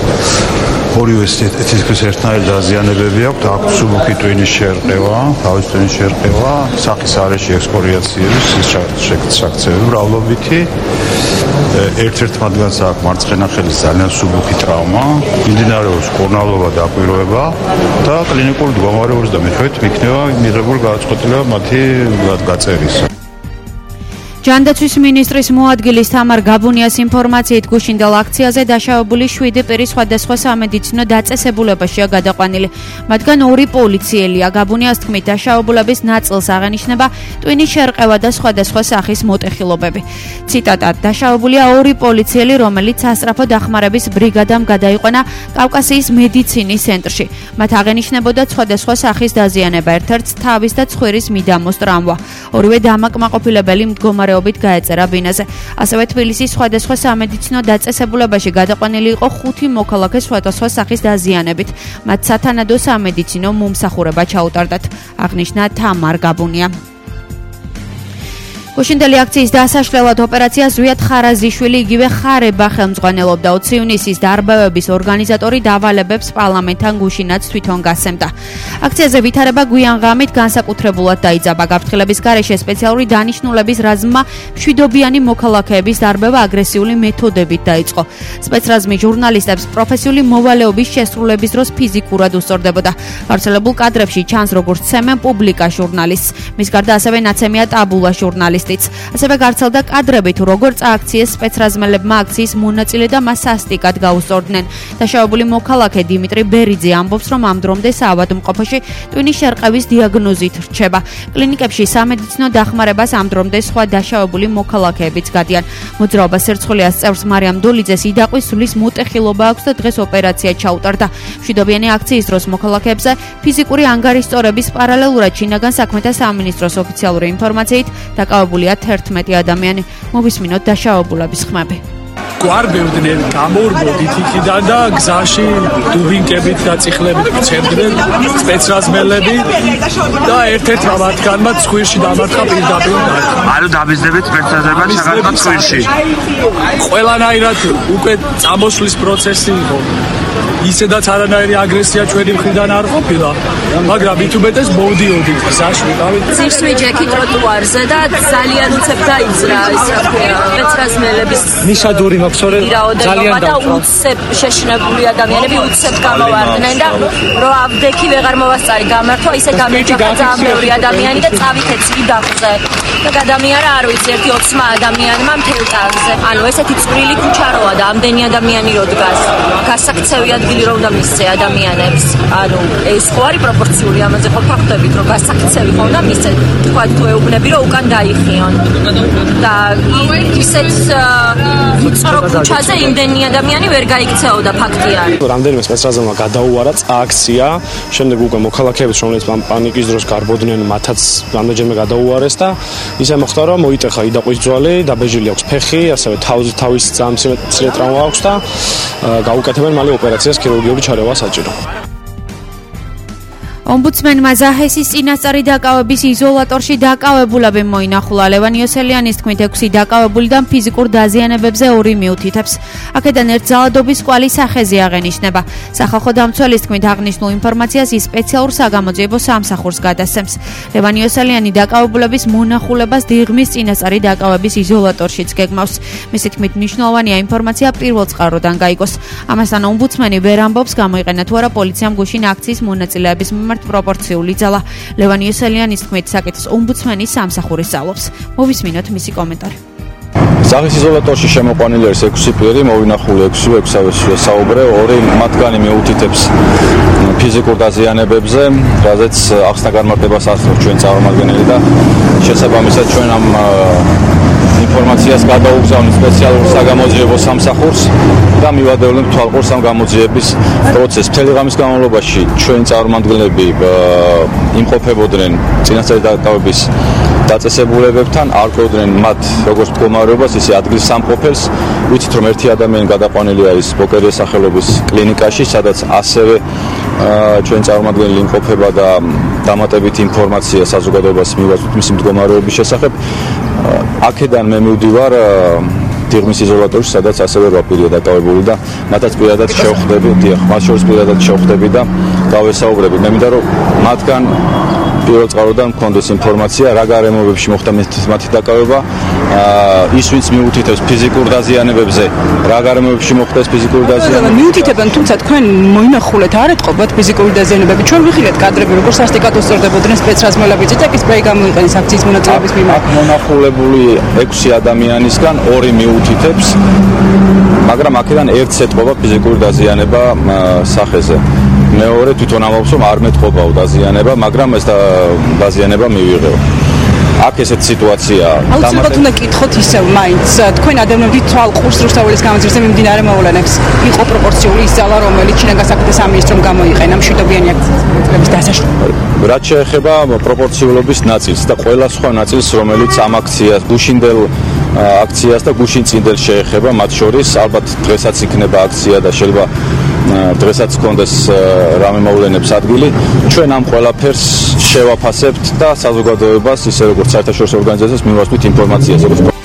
ორივე თითქმის ერთნაირი დაზიანებები აქვს, აქვს სუბუქი ტვინის შერყევა, თავის ტვინის შერყევა, სახის არეში ექსკორიაციების შაქცევი მრავლობითი. ერთ-ერთ მათგანს აქვს მარცხენა ხელის ძალიან სუბუქი ტრავმა, მიმდინარეობს კორნალობა და აკვიროება და კლინიკური მდგომარეობის და მიხედვით იქნება მიღებული გადაწყვეტილება მათი გაწერის. ჯანდაცვის მინისტრის მოადგილის თამარ გაბუნიას ინფორმაციით გუშინდელ აქციაზე დაშავებული შვიდი პირი სხვადასხვა სამედიცინო დაწესებულებაშია გადაყვანილი. მათგან ორი პოლიციელია. გაბუნიას თქმით, დაშავებულების ნაწილს აღენიშნება ტვინის შერყევა და სხვადასხვა სახის მოტეხილობები. ციტატა: დაშავებულია ორი პოლიციელი, რომელიც სასწრაფო დახმარების ბრიგადამ გადაიყვანა კავკასიის მედიცინის ცენტრში. მათ აღენიშნებოდა სხვადასხვა სახის დაზიანება, ერთ-ერთს თავის და ცხვირის მიდამოს ტრამვა. ორივე დამაკმაყოფილებელი მდგომარე გაეწერა ბინაზე. ასევე თბილისის სხვადასხვა სამედიცინო დაწესებულებაში გადაყვანილი იყო ხუთი მოქალაქე სხვადასხვა სახის დაზიანებით. მათ სათანადო სამედიცინო მომსახურება ჩაუტარდათ, აღნიშნა თამარ გაბუნია. გუშინდელი აქციის დასაშლელად ოპერაციას ზვიად ხარაზიშვილი იგივე ხარება ხელმძღვანელობდა. ოცი ივნისის დარბევების ორგანიზატორი დავალებებს პარლამენტთან გუშინაც თვითონ გასცემდა. აქციაზე ვითარება გვიან ღამით განსაკუთრებულად დაიძაბა. გაფრთხილების გარეშე სპეციალური დანიშნულების რაზმმა მშვიდობიანი მოქალაქეების დარბევა აგრესიული მეთოდებით დაიწყო. სპეცრაზმი ჟურნალისტებს პროფესიული მოვალეობის შესრულების დროს ფიზიკურად უსწორდებოდა. გავრცელებულ კადრებში ჩანს, როგორც ცემენ პუბლიკა ჟურნალისტს. მის გარდა ასევე ნაცემია ტაბულა ჟურნალისტი. ასევე გავრცელდა კადრები თუ როგორ წააქციეს სპეცრაზმელებმა აქციის მონაწილე და მას სასტიკად გაუსწორდნენ. დაშავებული მოქალაქე დიმიტრი ბერიძე ამბობს, რომ ამ დრომდე საავადმყოფოში ტვინის შერყევის დიაგნოზით რჩება. კლინიკებში სამედიცინო დახმარებას ამ დრომდე სხვა დაშავებული მოქალაქეებიც გადიან. მოძრაობა სერცხულიას წევრს მარიამ დოლიძეს იდაყვის სulis მოტეხილობა აქვს და დღეს ოპერაცია ჩაუტარდა. მშვიდობიანი აქციის დროს მოქალაქეებზე ფიზიკური ანგარიშწორების პარალელურად შინაგან საქმეთა სამინისტროს ოფიციალური ინფორმაციით დაკავებული თერთმეტი ადამიანი. მოვისმინოთ დაშავებულების ხმები. გვარბევდნენ, გამოურბოდით იქიდან და გზაში დუბინკებით და წიხლებით ვცემდნენ სპეცრაზმელები და ერთ-ერთმა მათგანმა ცხვირში დამარხა პირდაპირ. ანუ დაბიზნებით სპეცრაზმელებმა ჩაგარდა ცხვირში. ყველანაირად უკვე წამოსვლის პროცესი იყო. ისედაც არანაირი აგრესია ჩვენი მხრიდან არ ყოფილა, მაგრამ ითუბეთეს მოვდიოდით გზაში ვიყავით. ძირსვი ჯექი ტროტუარზე და ძალიან უცებ დაიძრა ეს რა ქვია, სპეცრაზმელების ნიშადური მაქსორე ძალიან და უცებ შეშინებული ადამიანები უცებ გამოვარდნენ და რო აბდექი ვეღარ მოვასწარი გამართვა, ისე გამეჯახა ძალიან ბევრი ადამიანი და წავითეთ იდახზე. და გადამიარა არ ვიცი ერთი ოცმა ადამიანმა მთელ ტანზე. ანუ ესეთი წვრილი ქუჩაროა და ამდენი ადამიანი რო დგას. გასაქცევი ადგილი რო უნდა მისცე ადამიანებს. ანუ ეს ხო არის პროპორციული, ამაზე ხო ფაქტებით რომ გასაქცევი ხო უნდა მისცე. თქვა თუ ეუბნები რომ უკან დაიხიონ. და ისეთ უწრო ქუჩაზე იმდენი ადამიანი ვერ გაიქცეოდა, ფაქტი არის. რამდენიმე სპეცრაზმმა გადაუარა აქცია, შემდეგ უკვე მოქალაქეებს რომლებიც პანიკის დროს გარბოდნენ, მათაც რამდენჯერმე გადაუარეს და ისე მოხდა რომ მოიტეხა იდაყვის ძვალი, დაბეჭილი აქვს ფეხი, ასევე თავის თავის მცირე ტრავმა აქვს და გაუკეთებენ მალე ოპერაციას, ქირურგიული ჩარევა საჭირო. ომბუდსმენმა ზაჰესის წინასწარი დაკავების იზოლატორში დაკავებულები მოინახულა. ლევან იოსელიანის თქმით, ექვსი დაკავებულიდან ფიზიკურ დაზიანებებზე ორი მიუთითებს. აქედან ერთ ძალადობის კვალი სახეზე აღენიშნება. სახალხო დამცველის თქმით, აღნიშნულ ინფორმაციას ის სპეციალურ საგამოძიებო სამსახურს გადასცემს. ლევან იოსელიანი დაკავებულების მონახულებას დიღმის წინასწარი დაკავების იზოლატორშიც გეგმავს. მისი თქმით, მნიშვნელოვანია ინფორმაცია პირველ წყაროდან გაიგოს. ამასთან ომბუდსმენი ვერ ამბობს, გამოიყენა თუ არა პოლიციამ გუშინ აქციის მონაწილეების მიმართ პროპორციული ძალა. ლევან იესელიანის თქმით, საკითხს ომბუდსმენის სამსახური სწავლობს. მოვისმინოთ მისი კომენტარი. სახის იზოლატორში შემოყვანილი არის ექვსი პირი, მოვინახული ექვსი, ექვსავე საუბრე, ორი მათგანი მიუთითებს ფიზიკურ დაზიანებებზე, რაზეც ახსნა განმარტებას ასწრებს ჩვენ წარმომადგენელი და შესაბამისად ჩვენ ამ ინფორმაციას გადაუგზავნით სპეციალურ საგამოძიებო სამსახურს და მივადევნებთ თვალყურს ამ გამოძიების პროცესს. მთელი ღამის განმავლობაში ჩვენი წარმომადგენლები იმყოფებოდნენ წინასწარი დაკავების დაწესებულებებთან, არკვევდნენ მათ როგორც მდგომარეობას, ისე ადგილ სამყოფელს. ვიცით, რომ ერთი ადამიანი გადაყვანილი არის ბოკერიის სახელობის კლინიკაში, სადაც ასევე ჩვენ წარმომადგენელი იმყოფება და დამატებით ინფორმაცია საზოგადოებას მივაწვდით მისი მდგომარეობის შესახებ. აქედან მე მივდივარ დიღმის იზოლატორში, სადაც ასევე რვა პირია დაკავებული და მათაც პირადად შევხვდები, დიახ, მათ შორის პირადად შევხვდები და გავესაუბრები. მე მინდა რომ მათგან პირველ წყაროდან მქონდეს ინფორმაცია, რა გარემოებებში მოხდა მათი დაკავება, ის ვინც მიუთითებს ფიზიკურ დაზიანებებზე, რა გარემოებებში მოხდა ეს ფიზიკური დაზიანება. მიუთითებენ, თუმცა თქვენ მოინახულეთ, არ ეთყობათ ფიზიკური დაზიანებები. ჩვენ ვიხილეთ კადრები, როგორც სასტიკად უსწორდებოდნენ სპეცრაზმელები, ციტაკის სპრეი გამოიყენეს აქციის მონაწილეობის მიმართ. აქ მონახულებული ექვსი ადამიანისგან ორი მიუთითებს, მაგრამ აქედან ერთს ეთყობა ფიზიკური დაზიანება სახეზე. მეორე თვითონ ამბობს, რომ არ მეტყობაო დაზიანება, მაგრამ ეს დაზიანება მივიღეო. აქ ესეთ სიტუაციაა. აუცილებლად უნდა კითხოთ ისევ მაინც თქვენ ადამიანები თვალყურს რუსთაველის გამოძიებაზე მიმდინარე მოვლენებს. იყო პროპორციული ის ძალა, რომელიც ჩინაგან საკუთარ სამინისტრომ გამოიყენა მშვიდობიანი აქციების დასაშრებლად. რაც შეეხება პროპორციულობის ნაწილს და ყველა სხვა ნაწილს, რომელიც ამ აქციას გუშინდელ აქციას და გუშინწინდელ შეეხება, მათ შორის ალბათ დღესაც იქნება აქცია და შეიძლება დღესაც გქონდეს რამე მოვლენებს ადგილი. ჩვენ ამ ყველაფერს შევაფასებთ და საზოგადოებას, ისე როგორც საერთაშორისო ორგანიზაციას მივაწვდით ინფორმაციას.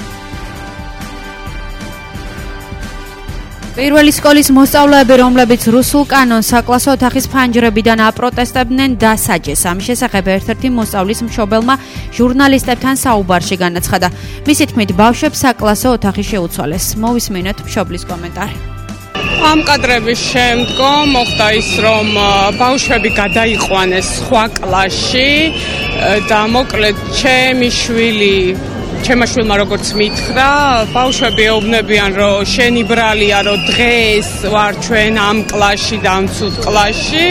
პირველი სკოლის მოსწავლეები, რომლებიც რუსულ კანონს საკლასო ოთახის ფანჯრებიდან აპროტესტებდნენ, დასაჯეს. ამის შესახებ ერთ-ერთი მოსწავლის მშობელმა ჟურნალისტებთან საუბარში განაცხადა. მისი თქმით, ბავშვებს საკლასო ოთახი შეუცვალეს. მოვისმინოთ მშობლის კომენტარი. ამ კადრების შემდგომ მოხდა ის, რომ ბავშვები გადაიყვანეს სხვა კლასში და მოკლედ ჩემი შვილი ჩემმა შვილმა როგორც მითხრა, ბავშვები ეუბნებიან, რომ შენი ბრალია, რომ დღეს ვარ ჩვენ ამ კლასში და ამ ცუდ კლასში.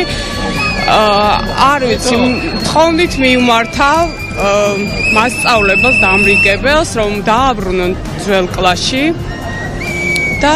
არ ვიცი, თხოვნით მივმართავ მასწავლებელს და ამრიგებელს, რომ დააბრუნონ ძველ კლასში და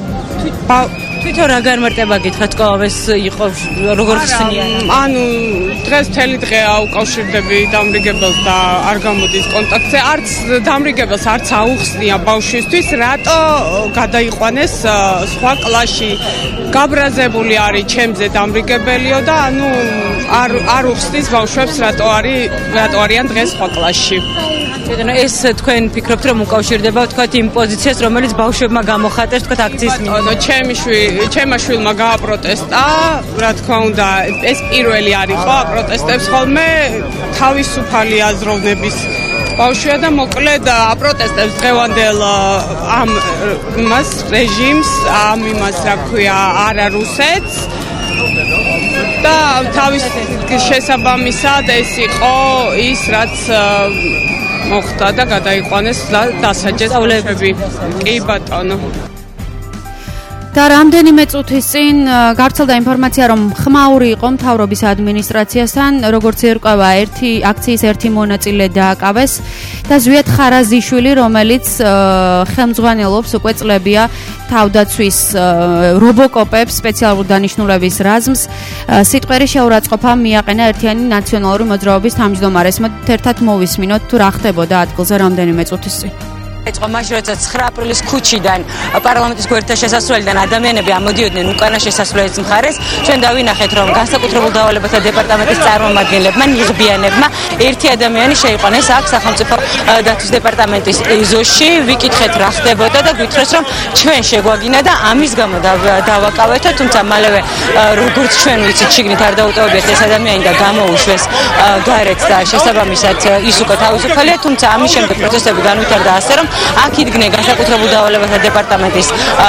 თვითონ რა განმარტება გითხრათ, სკოლას იყო როგორ ხსნიან? ანუ დღეს მთელი დღე აუკავშირდები დამრიგებელს და არ გამოდის კონტაქტზე. არც დამრიგებელს არც აუხსნია ბავშვისთვის, რატო გადაიყვანეს სხვა კლასში. გაბრაზებული არის ჩემზე დამრიგებელიო და ანუ არ არ უხსნის ბავშვებს, რატო არის რატო არიან დღეს სხვა კლასში. ეს თქვენ ფიქრობთ, რომ უკავშირდება თქვათ იმ პოზიციას, რომელიც ბავშვებმა გამოხატეს თქვათ აქციის მიმართ? ჩემი შვილი, ჩემმა შვილმა გააპროტესტა, რა თქმა უნდა, ეს პირველი არის ხო, აპროტესტებს ხოლმე თავისუფალი აზროვნების ბავშვია და მოკლედ აპროტესტებს დღევანდელ ამ მას რეჟიმს, ამ იმას რა ქვია, არარუსეთს და თავის შესაბამისად ეს იყო ის, რაც მოხდა და გადაიყვანეს და დასაჯეს ბავშვები. კი ბატონო. და რამდენიმე წუთის წინ გავრცელდა ინფორმაცია, რომ ხმაური იყო მთავრობის ადმინისტრაციასთან, როგორც ერკვევა ერთი აქციის ერთი მონაწილე დააკავეს და ზვიად ხარაზიშვილი, რომელიც ხელმძღვანელობს უკვე წლებია თავდაცვის რობოკოპებს, სპეციალურ დანიშნულების რაზმს, სიტყვერი შეურაცხყოფა მიაყენა ერთიანი ნაციონალური მოძრაობის თავმჯდომარეს. მოდით ერთად მოვისმინოთ, თუ რა ხდებოდა ადგილზე რამდენიმე წუთის წინ. ეწყო მაშინ როცა ცხრა აპრილის ქუჩიდან პარლამენტის გვერდთა შესასვლელიდან ადამიანები ამოდიოდნენ უკანა შესასვლელის მხარეს, ჩვენ დავინახეთ, რომ განსაკუთრებულ დავალებათა დეპარტამენტის წარმომადგენლებმა, ნიღბიანებმა ერთი ადამიანი შეიყვანეს აქ სახელმწიფო დაცვის დეპარტამენტის ეზოში. ვიკითხეთ რა ხდებოდა და გვითხრეს, რომ ჩვენ შეგვაგინა და ამის გამო დავაკავეთო, თუმცა მალევე როგორც ჩვენ ვიცით, შიგნით არ დაუტოვებიათ ეს ადამიანი და გამოუშვეს გარეთ და შესაბამისად ის უკვე თავისუფალია, თუმცა ამის შემდეგ პროცესები განვითარდა ასე, რომ აქ იდგნენ განსაკუთრებულ დავალებათა დეპარტამენტის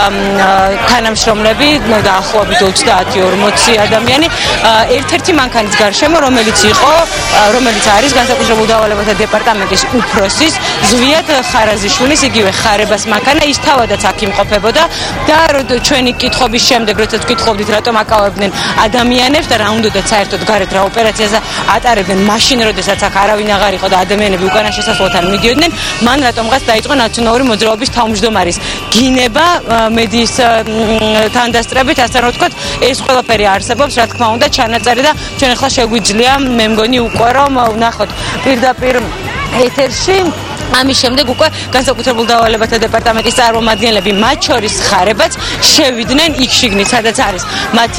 თანამშრომლები დაახლოებით ოცდაათი ორმოცი ადამიანი. ერთ-ერთი მანქანის გარშემო, რომელიც იყო, რომელიც არის განსაკუთრებულ დავალებათა დეპარტამენტის უფროსის ზვიად ხარაზიშვილის იგივე ხარებას მანქანა, ის თავადაც აქ იმყოფებოდა და ჩვენი კითხობის შემდეგ, როდესაც ვკითხავდით, რატომ აკავებდნენ ადამიანებს და რა უნდათ საერთოდ გარეთ რა ოპერაციაზე ატარებდნენ მაშინ, როდესაც აქ არავინ აღარ იყო და ადამიანები უკანა შესასვლელთან მიდიოდნენ, მან რატომღაც დაიწყო ნაციონალური მოძრაობის თავმჯდომარის გინება მედიის თანდასწრებით, ასე რომ ვთქვათ, ეს ყველაფერი არსებობს, რა თქმა უნდა, ჩანაწერი და ჩვენ ახლა შეგვიძლია, მე მგონი უკვე რომ ვნახოთ პირდაპირ ეთერში ამის შემდეგ უკვე განსაკუთრებულ დავალებათა დეპარტამენტის წარმომადგენლები, მათ შორის ხარებაც შევიდნენ იქ შიგნით, სადაც არის მათი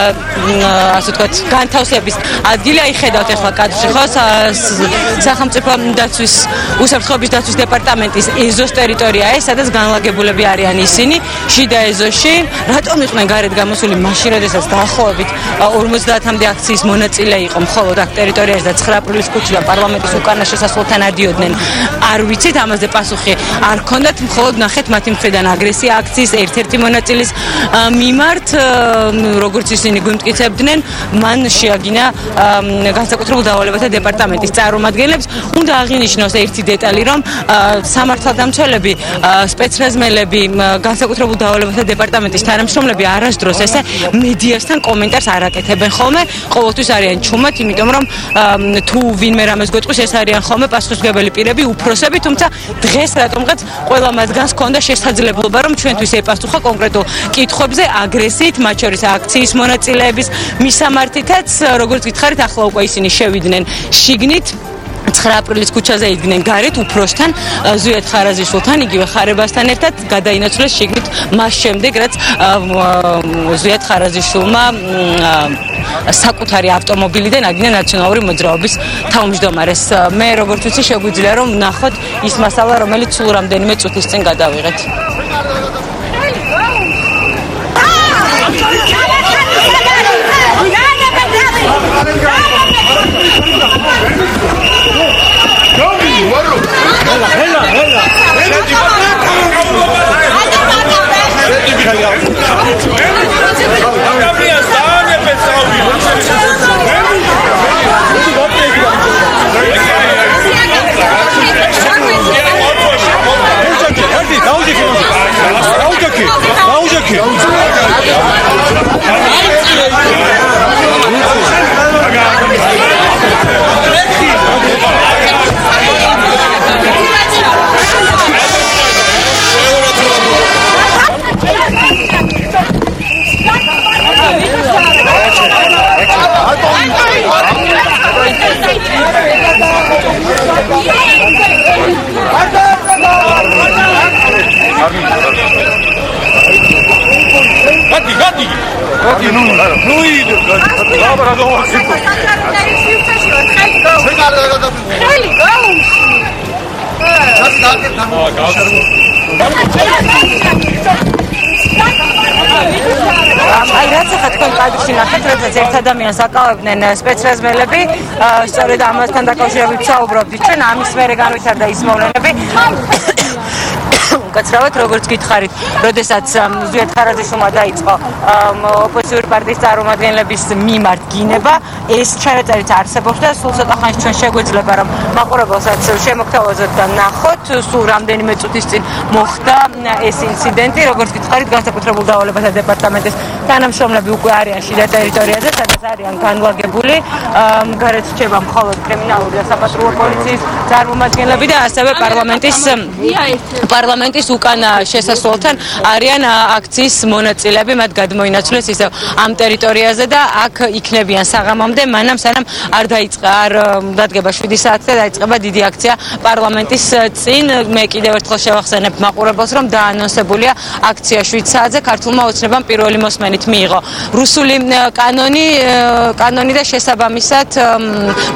ასე ვთქვათ, განთავსების ადგილი. აი ხედავთ ახლა კადრში ხო სახელმწიფო დაცვის უსაფრთხოების დაცვის დეპარტამენტის ეზოს ტერიტორია ეს, სადაც განლაგებულები არიან ისინი შიდა ეზოში. რატომ იყვნენ გარეთ გამოსული მაშინ, როდესაც დაახლოებით ორმოცდაათამდე აქციის მონაწილე იყო მხოლოდ აქ ტერიტორიაზე და ცხრა აპრილის ქუჩიდან პარლამენტის უკანა შესასვლელთან ადიოდნენ? არ ვიცით, ამაზე პასუხი არ ქონდათ, მხოლოდ ნახეთ მათი მხრიდან აგრესია აქციის ერთ-ერთი მონაწილის მიმართ, როგორც ისინი გვიმტკიცებდნენ, მან შეაგინა განსაკუთრებულ დავალებათა დეპარტამენტის წარმომადგენლებს. უნდა აღინიშნოს ერთი დეტალი, რომ სამართალდამცველები, სპეცრაზმელები, განსაკუთრებულ დავალებათა დეპარტამენტის თანამშრომლები არასდროს ესე მედიასთან კომენტარს არ აკეთებენ ხოლმე, ყოველთვის არიან ჩუმად, იმიტომ რომ თუ ვინმე რამეს გვეტყვის, ეს არიან ხოლმე პასუხისმგებელი პირები, უფროსები, თუმცა დღეს რატომღაც ყველა მათგანს ჰქონდა შესაძლებლობა, რომ ჩვენთვის ეპასუხა კონკრეტულ კითხვებზე აგრესიით, მათ შორის აქციის მონაწილეების მისამართითაც, როგორც გითხარით, ახლა უკვე ისინი შევიდნენ შიგნით. ცხრა აპრილის ქუჩაზე იდგნენ გარეთ უფროსთან, ზვიად ხარაზიშვილთან, იგივე ხარებასთან ერთად გადაინაცვლეს შიგნით მას შემდეგ, რაც ზვიად ხარაზიშვილმა საკუთარი ავტომობილიდან აგინა ნაციონალური მოძრაობის თავმჯდომარეს. მე როგორც ვიცი, შეგვიძლია რომ ვნახოთ ის მასალა, რომელიც სულ რამდენიმე წუთის წინ გადავიღეთ. Hela, hela, Gatti, gatti! Gatti, nu, nu ide! Laber, dat was het. Heli, go! Dat staat er dan. Oh, gas. აი რაც ახლა თქვენ კადრში ნახეთ, როდესაც ერთ ადამიანს აკავებდნენ სპეცრაზმელები, სწორედ ამასთან დაკავშირებით ვსაუბრობდით ჩვენ, ამის მერე განვითარდა ის მოვლენები. უკაცრავად, როგორც გითხარით, როდესაც ზვიად ხარაზიშვილმა დაიწყო ოპოზიციური პარტიის წარმომადგენლების მიმართ გინება, ეს ჩანაწერიც არსებობს და სულ ცოტა ხანში ჩვენ შეგვიძლია რომ მაყურებელსაც შემოგთავაზოთ და ნახოთ, სულ რამდენიმე წუთის წინ მოხდა ეს ინციდენტი, როგორც გითხარით, განსაკუთრებულ დავალებათა დეპარტამენტის თანამშრომლები უკვე არიან შიდა ტერიტორიაზე, სადაც არიან განლაგებული, გარეთ რჩება მხოლოდ კრიმინალური და საპატრულო პოლიციის წარმომადგენლები და ასევე პარლამენტის პარლამენტის უკანა შესასვლელთან არიან აქციის მონაწილეები, მათ გადმოინაცვლეს ისევ ამ ტერიტორიაზე და აქ იქნებიან საღამომდე, მანამ სანამ არ დაიწყება, არ დადგება შვიდი საათი და დაიწყება დიდი აქცია პარლამენტის წინ. მე კიდევ ერთხელ შევახსენებ მაყურებელს, რომ დაანონსებულია აქცია შვიდ საათზე, ქართულმა ოცნებამ პირველი მოსმენით მიიღო რუსული კანონი, კანონი და შესაბამისად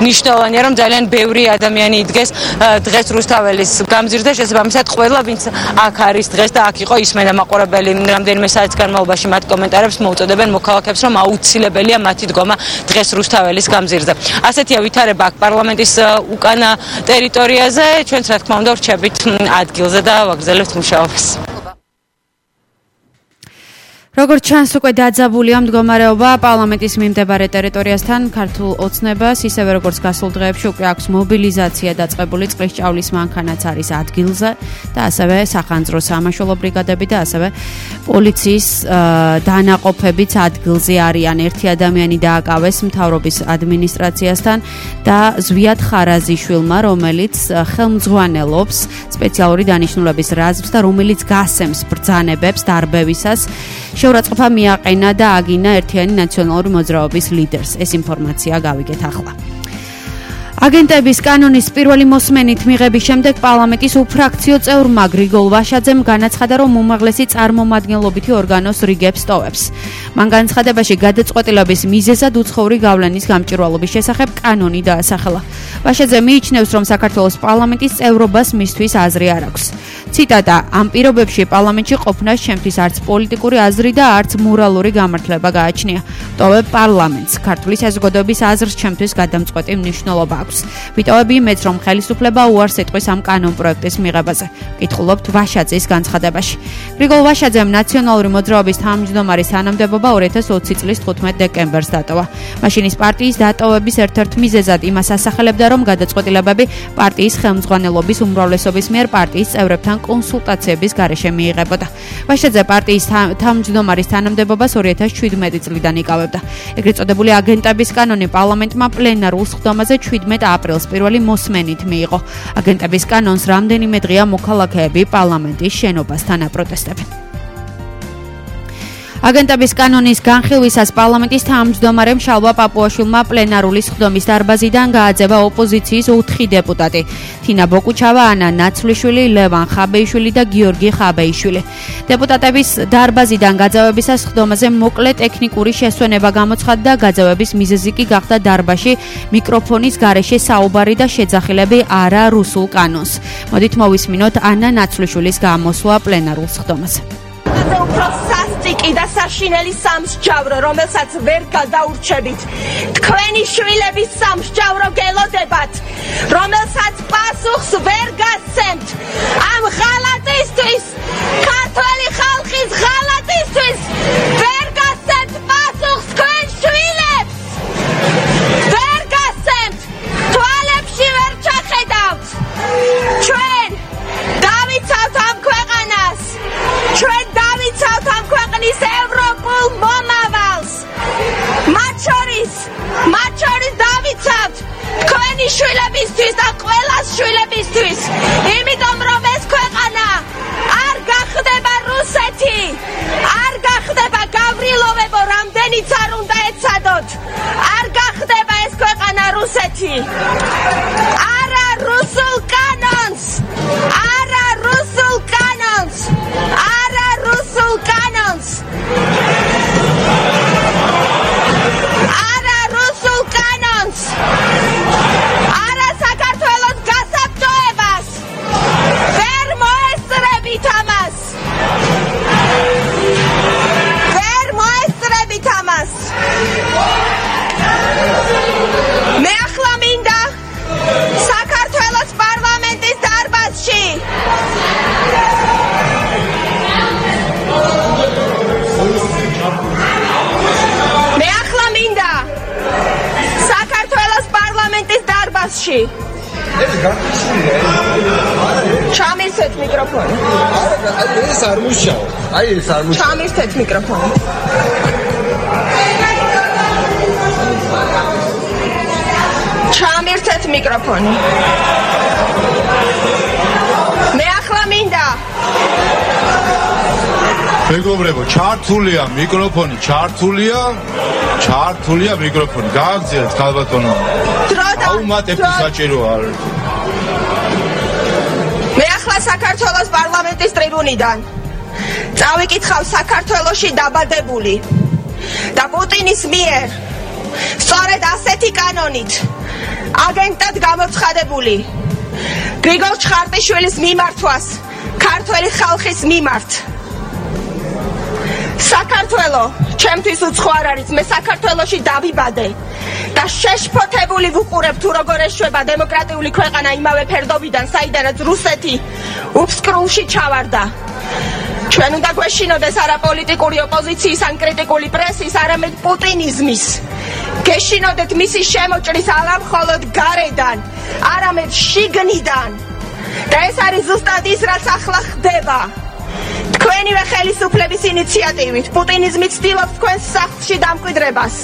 მნიშვნელოვანია, რომ ძალიან ბევრი ადამიანი იდგეს დღეს რუსთაველის გამზირზე, შესაბამისად ყველა ვინც აქ არის დღეს და აქ იყო ისმენა მაყურებელი რამდენიმე საათის განმავლობაში მათ კომენტარებს მოუწოდებენ მოქალაქეებს რომ აუცილებელია მათი დგომა დღეს რუსთაველის გამზირზე. ასეთია ვითარება აქ პარლამენტის უკანა ტერიტორიაზე. ჩვენც რა თქმა უნდა ვრჩებით ადგილზე და ვაგრძელებთ მუშაობას. როგორც ჩანს, უკვე დაძაბულია მდგომარეობა პარლამენტის მიმდებარე ტერიტორიასთან ქართულ ოცნებას, ისევე როგორც გასულ დღეებში უკვე აქვს მობილიზაცია დაწყებული წყლის ჭავლის მანქანაც არის ადგილზე და ასევე სახანძრო სამაშველო ბრიგადები და ასევე პოლიციის დანაყოფებიც ადგილზე არიან. ერთი ადამიანი დააკავეს მთავრობის ადმინისტრაციასთან და ზვიად ხარაზიშვილმა, რომელიც ხელმძღვანელობს სპეციალური დანიშნულების რაზმს და რომელიც გასცემს ბრძანებებს დარბევისას. შეურაცხყოფა მიაყენა და აგინა ერთიანი ნაციონალური მოძრაობის ლიდერს. ეს ინფორმაცია გავიგეთ ახლა. აგენტების კანონის პირველი მოსმენით მიღების შემდეგ პარლამენტის უფრაქციო წევრმა გრიგოლ ვაშაძემ განაცხადა, რომ უმაღლესი წარმომადგენლობითი ორგანოს რიგებს ტოვებს. მან განცხადებაში გადაწყვეტილების მიზეზად უცხოური გავლენის გამჭვირვალობის შესახებ კანონი დაასახელა. ვაშაძე მიიჩნევს, რომ საქართველოს პარლამენტის წევრობას მისთვის აზრი არ აქვს. ციტატა: ამ პირობებში პარლამენტში ყოფნას ჩემთვის არც პოლიტიკური აზრი და არც მორალური გამართლება გააჩნია. ტოვებ პარლამენტს. ქართული საზოგადოების აზრს ჩემთვის გადამწყვეტი მნიშვნელობა აქვს. ვიტოვებ იმედს, რომ ხელისუფლება უარს ეტყვის ამ კანონპროექტის მიღებაზე. კითხულობთ ვაშაძის განცხადებაში. გრიგოლ ვაშაძემ ნაციონალური მოძრაობის თავმჯდომარის თანამდებობა ორი ათას ოცი წლის თხუთმეტ დეკემბერს დატოვა. მაშინ ის პარტიის დატოვების ერთ-ერთ მიზეზად იმას ასახელებდა, რომ გადაწყვეტილებები პარტიის ხელმძღვანელობის უმრავლესობის მიერ პარტიის წევრებთან კონსულტაციების გარეშე მიიღებოდა. ვაშაძე პარტიის თავმჯდომარის თანამდებობას ორი ათას შვიდმეტი წლიდან იკავებდა. ეგრეთ წოდებული აგენტების კანონი პარლამენტმა პლენარულ სხდომაზე შვიდმეტ აპრილს პირველი მოსმენით მიიღო. აგენტების კანონს რამდენიმე დღეა მოქალაქეები პარლამენტის შენობასთან აპროტესტებენ. აგენტების კანონის განხილვისას პარლამენტის თავმჯდომარემ შალვა პაპუაშვილმა პლენარული სხდომის დარბაზიდან გააძევა ოპოზიციის ოთხი დეპუტატი: თინა ბოკუჩავა, ანა ნაცვლიშვილი, ლევან ხაბეიშვილი და გიორგი ხაბეიშვილი. დეპუტატების დარბაზიდან გაძევებისას სხდომაზე მოკლე ტექნიკური შესვენება გამოცხადდა და გაძევების მიზეზი კი გახდა დარბაზში მიკროფონის გარეშე საუბარი და შეძახილები არა რუსულ კანონს. მოდით მოვისმინოთ ანა ნაცვლიშვილის გამოსვლა პლენარულ სხდომაზე. სასტიკი და საშინელი სამსჯავრო, რომელსაც ვერ გადაურჩებით. თქვენი შვილების სამსჯავრო გელოდებათ, რომელსაც პასუხს ვერ გასცემთ. ამ ღალატისთვის, ქართველი ხალხის ღალატისთვის ვერ გასცემთ პასუხს თქვენ შვილებს. ვერ გასცემთ, თვალებში ვერ ჩახედავთ. ჩვენ დავიცავთ ამ ქვეყანას. ჩვენ დავიცავთ ამ ქვეყნის ევროპულ მომავალს. მათ შორის, მათ შორის დავიცავთ თქვენი შვილებისთვის და ყველას შვილებისთვის. იმიტომ რომ ეს ქვეყანა არ გახდება რუსეთი, არ გახდება გავრილოვებო, რამდენიც არ უნდა ეცადოთ. არ გახდება ეს ქვეყანა რუსეთი. არა რუსულ კანონს, არა რუსულ კანონს, არა რუსულ კანონს. არა რუსულ კანონს. არა საქართველოს გასაბჭოებას. ვერ მოესწრებით ამას. ვერ მოესწრებით ამას. მე ახლა მინდა საქართველოს პარლამენტის დარბაზში მე ახლა მინდა საქართველოს პარლამენტის დარბაზში ჩამისეთ მიკროფონი. ეს არ მუშაობს. აი ეს არ მუშაობს. ჩამისეთ მიკროფონი. ჩამისეთ მიკროფონი. მე ახლა მინდა მეგობრებო, ჩართულია მიკროფონი, ჩართულია, ჩართულია მიკროფონი. გააგზავნეთ ქალბატონო. აუმატებთ საჭირო არის. მე ახლა საქართველოს პარლამენტის ტრიბუნიდან წავიკითხავ საქართველოში დაბადებული და პუტინის მიერ სწორედ ასეთი კანონით აგენტად გამოცხადებული გრიგოლ ჩხარტიშვილის მიმართვას ქართველი ხალხის მიმართ. საქართველო ჩემთვის უცხო არ არის, მე საქართველოში დავიბადე და შეშფოთებული ვუყურებ თუ როგორ ეშვება დემოკრატიული ქვეყანა იმავე ფერდობიდან, საიდანაც რუსეთი უფსკრულში ჩავარდა. ჩვენ უნდა გვეშინოდეს არა პოლიტიკური ოპოზიციის ან კრიტიკული პრესის, არამედ პუტინიზმის. გეშინოდეთ მისი შემოჭრის არა მხოლოდ გარედან, არამედ შიგნიდან. და ეს არის ზუსტად ის, რაც ახლა ხდება. თქვენივე ხელისუფლების ინიციატივით პუტინიზმი ცდილობს თქვენს სახლში დამკვიდრებას.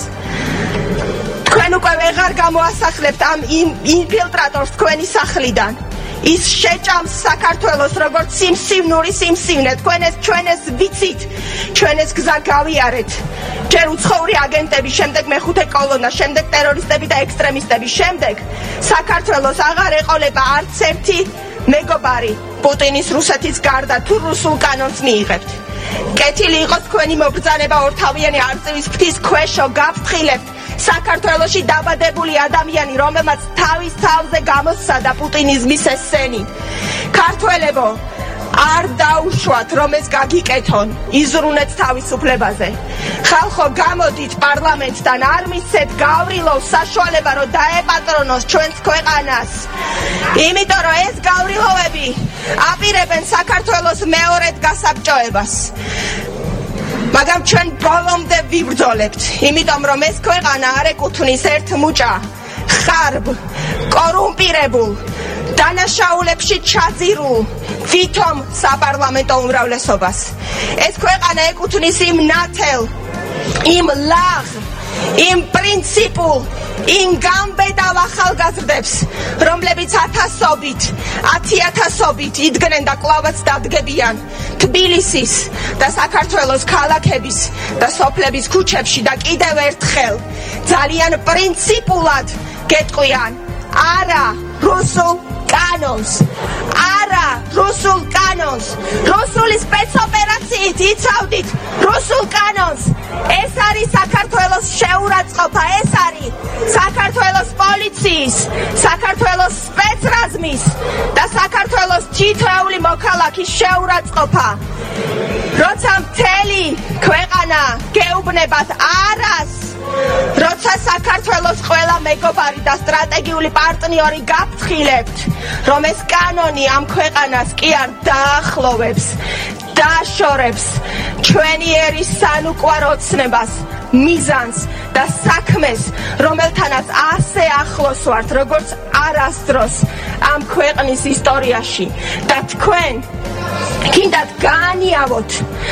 თქვენ უკვე ვეღარ გამოასახლებთ ამ ინფილტრატორს თქვენი სახლიდან. ის შეჭამს საქართველოს როგორც სიმსივნური სიმსივნე. თქვენ ეს ჩვენ ეს ვიცით, ჩვენ ეს გზა გავიარეთ. ჯერ უცხოური აგენტები, შემდეგ მეხუთე კოლონა, შემდეგ ტერორისტები და ექსტრემისტები, შემდეგ საქართველოს აღარ ეყოლება არც ერთი მეგობარი პუტინის რუსეთის გარდა თუ რუსულ კანონს მიიღებთ. კეთილი იყოს თქვენი მობრძანება ორთავიანი არწივის ფრთის ქვეშო გაფრთხილებთ საქართველოში დაბადებული ადამიანი, რომელმაც თავის თავზე გამოსცადა პუტინიზმის ეს სენი. ქართველებო, არ დაუშვათ, რომ ეს გაგიკეთონ, იზრუნეთ თავისუფლებაზე. ხალხო, გამოდით პარლამენტთან, არ მისცეთ გავრილოს საშუალება, რომ დაეპატრონოს ჩვენს ქვეყანას. იმიტომ რომ ეს გავრილოვები აპირებენ საქართველოს მეორედ გასაბჭოებას. მაგრამ ჩვენ ბოლომდე ვიბრძოლებთ, იმიტომ რომ ეს ქვეყანა არ ეკუთვნის ერთ მუჭა, ხარბ, კორუმპირებულ, დანაშაულებში ჩაძირულ, თვითონ საპარლამენტო უმრავლესობას. ეს ქვეყანა ეკუთვნის იმ ნათელ, იმ ლაღ, იმ პრინციპულ, იმ გამბედავ ახალგაზრდებს, რომლებიც ათასობით, ათიათასობით იდგნენ და კვლავაც დადგებიან თბილისის და საქართველოს ქალაქების და სოფლების ქუჩებში და კიდევ ერთხელ ძალიან პრინციპულად გეტყვიან, არა რუსულ კანონს, არა რუსულ კანონს, რუსული სპეცოპერაციით იცავდით რუსულ კანონს. ეს არის საქართველოს შეურაცხყოფა, ეს არის საქართველოს პოლიციის, საქართველოს სპეცრაზმის და საქართველოს თითოეული მოქალაქის შეურაცხყოფა. როცა მთელი ქვეყანა გეუბნებათ არას, როცა საქართველოს ყველა მეგობარი და სტრატეგიული პარტნიორი გაფრთხილებთ, რომ ეს კანონი ამ ქვეყანას კი არ დაახლოვებს, დააშორებს ჩვენი ერის სანუკვარ ოცნებას, მიზანს და საქმეს, რომელთანაც ასე ახლოს ვართ, როგორც არასდროს ამ ქვეყნის ისტორიაში. და თქვენ კიდათ გაანიავოთ,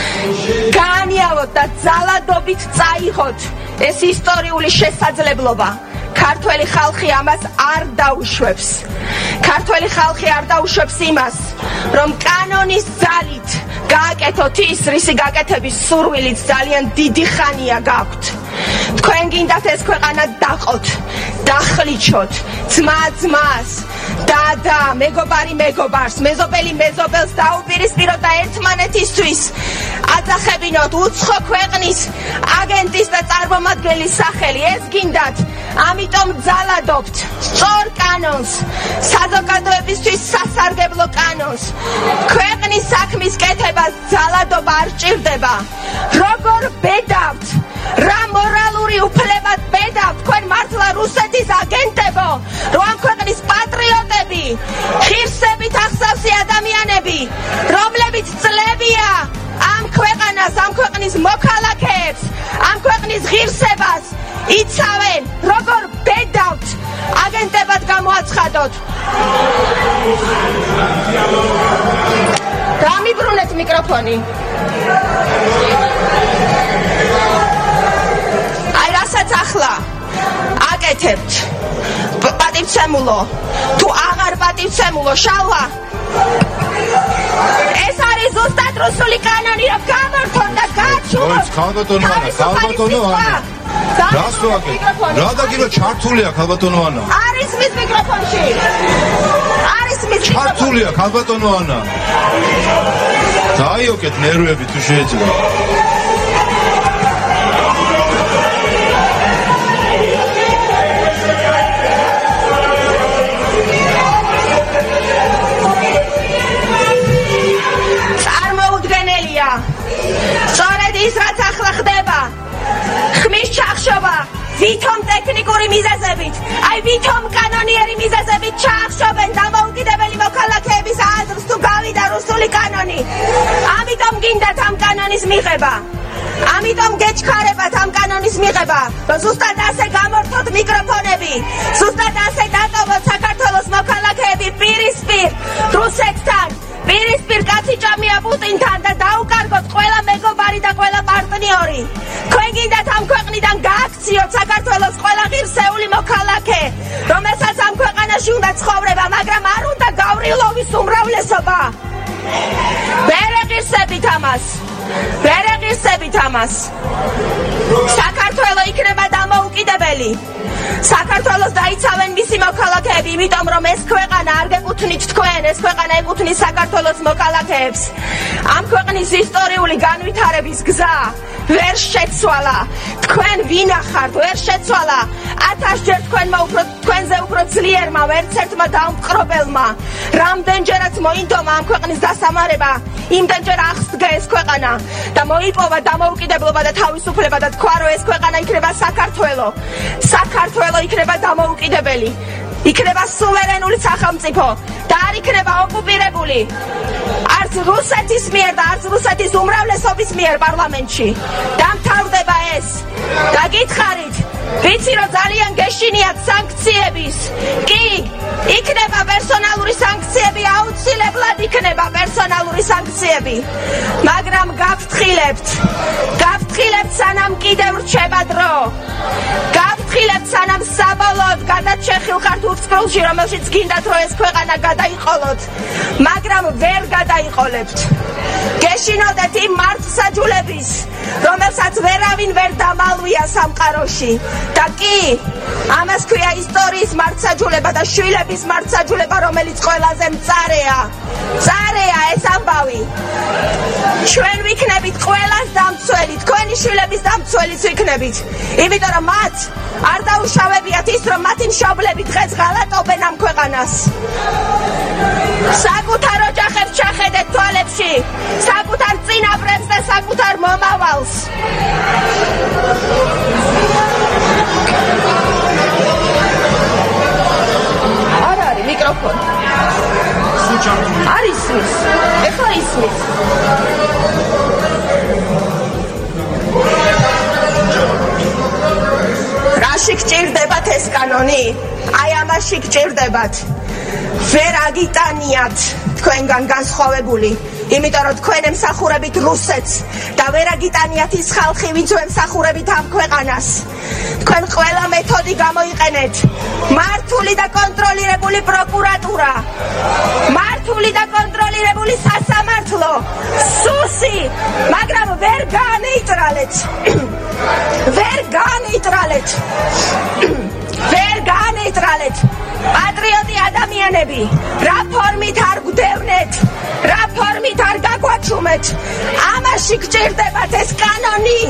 გაანიავოთ და ძალადობით წაიღოთ ეს ისტორიული შესაძლებლობა. ქართველი ხალხი ამას არ დაუშვებს. ქართველი ხალხი არ დაუშვებს იმას, რომ კანონის ძალით გააკეთოთ ის, რისი გაკეთების სურვილიც ძალიან დიდი ხანია გაქვთ. თქვენ გინდათ ეს ქვეყანა დაყოთ, დახლიჩოთ, ძმა ძმას, დადა, მეგობარი მეგობარს, მეზობელი მეზობელს დაუპირისპიროთ და ერთმანეთისთვის აწახებინოთ უცხო ქვეყნის აგენტის და წარმომადგენლის სახელი. ეს გინდათ, ამიტომ ძალადობთ სწორ კანონს, საზოგადოებისთვის სასარგებლო კანონს. ქვეყნის საქმის კეთებას ძალადობა არ ჭირდება. როგორ ბედავთ, რა მორალური უფლებად ბედავთ თქვენ მართლა რუსეთის აგენტებო, რომ ამ ქვეყნის პატრიოტები, ღირსებით ახსავსი ადამიანები, რომლებიც წლებია ამ ქვეყანას, ამ ქვეყნის მოქალაქეებს, ამ ქვეყნის ღირსებას იცავენ, როგორ ბედავთ აგენტებად გამოაცხადოთ. დამიბრუნეთ მიკროფონი. აი რასაც ახლა აკეთებთ, პატივცემულო, თუ აღარ პატივცემულო, შალვა, ეს არის ზუსტად რუსული კანონი, რომ გამართონ და გაჩვენონ. ხალბატონო ანა, ხალბატონო ანა. რას ვაკეთებ? რა დაგირო ჩართულია ხალბატონო ანა? არის მის მიკროფონში. არის მის ჩართულია ხალბატონო ანა. დაიოკეთ ნერვები თუ შეიძლება. სწორედ ის რაც ახლა ხდება ხმის ჩახშობა ვითომ ტექნიკური მიზეზებით აი ვითომ კანონიერი მიზეზებით ჩახშობენ დამოუკიდებელი მოქალაქეების აზრს თუ გავიდა რუსული კანონი ამიტომ გინდათ ამ კანონის მიღება ამიტომ გეჩქარებათ ამ კანონის მიღება რომ ზუსტად ასე გამორთოთ მიკროფონები ზუსტად ასე დატოვოთ საქართველოს მოქალაქეები პირისპირ რუსეთთან პირისპირ კაციჭამია პუტინთან და დაუკარგოთ ყველა მეგობარი და ყველა პარტნიორი თქვენ გინდათ ამ ქვეყნიდან გააქციოთ საქართველოს ყველა ღირსეული მოქალაქე რომელსაც ამ ქვეყანაში უნდა ცხოვრება მაგრამ არ უნდა გავრილოვის უმრავლესობა ვერ ეღირსებით ამას ვერ ეღირსებით ამას საქართველო იქნება დამოუკიდებელი საქართველოს დაიცავენ მისი მოქალაქეები იმიტომ რომ ეს ქვეყანა არ გეკუთვნით თქვენ ეს ქვეყანა ეკუთვნის საქართველოს მოქალაქეებს ამ ქვეყნის ისტორიული განვითარების გზა ვერ შეცვალა თქვენ ვინახართ ვერ შეცვალა ათასჯერ თქვენმა უფრო თქვენზე უფრო ძლიერმა ვერცერთმა დამპყრობელმა რამდენჯერაც მოინდომა ამ ქვეყნის დასამარება იმდენჯერ აღსდგა ეს ქვეყანა და მოიპოვა დამოუკიდებლობა და თავისუფლება და თქვა რომ ეს ქვეყანა იქნება საქართველო საქართველო იქნება დამოუკიდებელი იქნება სუვერენული სახელმწიფო და არ იქნება ოკუპირებული არც რუსეთის მიერ და არც რუსეთის უმრავლესობის მიერ პარლამენტში დამთავრდება ეს და გითხარით ვიცი რომ ძალიან გეშინიათ სანქციების კი იქნება პერსონალური სანქციები აუცილებლად იქნება პერსონალური სანქციები მაგრამ გაფრთხილებთ გაფრთხილებთ სანამ კიდევ რჩება დრო გაფრთხილებთ სანამ საბოლოოდ გადაჩეხილ ხართ უწყლში რომელშიც გინდათ რომ ეს ქვეყანა გადაიყოლოთ მაგრამ ვერ გადაიყოლებთ გეშინოდეთ იმ მართლსაჯულების რომელსაც ვერავინ ვერ დამალვია სამყაროში და კი ამას ქვია ისტორიის მართლსაჯულება და შვილების მართლსაჯულება რომელიც ყველაზე მწარეა მწარეა ეს ამბავი ჩვენ ვიქნებით ყველას დამცველი თქვენი შვილების დამცველიც ვიქნებით იმიტომ რომ მათ არ დაუშავებიათ ის რომ მათი მშობლები დღეს ღალატობენ ამ ქვეყანას საკუთარ ოჯახებს ჩახედეთ თვალებში საკუთარ წინაპრებს და საკუთარ მომავალს არ არის მიკროფონი არ ისმის ეხლა ისმის რაში გჭირდებათ ეს კანონი აი ამაში გჭირდებათ ვერ აგიტანიათ თქვენგან განსხვავებული იმიტომ რომ თქვენ ემსახურებით რუსეთს და ვერ აგიტანიათ ის ხალხი ვინც ემსახურებით ამ ქვეყანას თქვენ ყველა მეთოდი გამოიყენეთ მართული და კონტროლირებული პროკურატურა მართული და კონტროლირებული სასამართლო სუსი მაგრამ ვერ განეიტრალეთ ვერ განეიტრალეთ ვერ განეიტრალეთ პატრიოტი ადამიანები რა ფორმით არ გვდევნეთ რა ფორმით არ გაგვაჩუმეთ ამაში გჭირდებათ ეს კანონი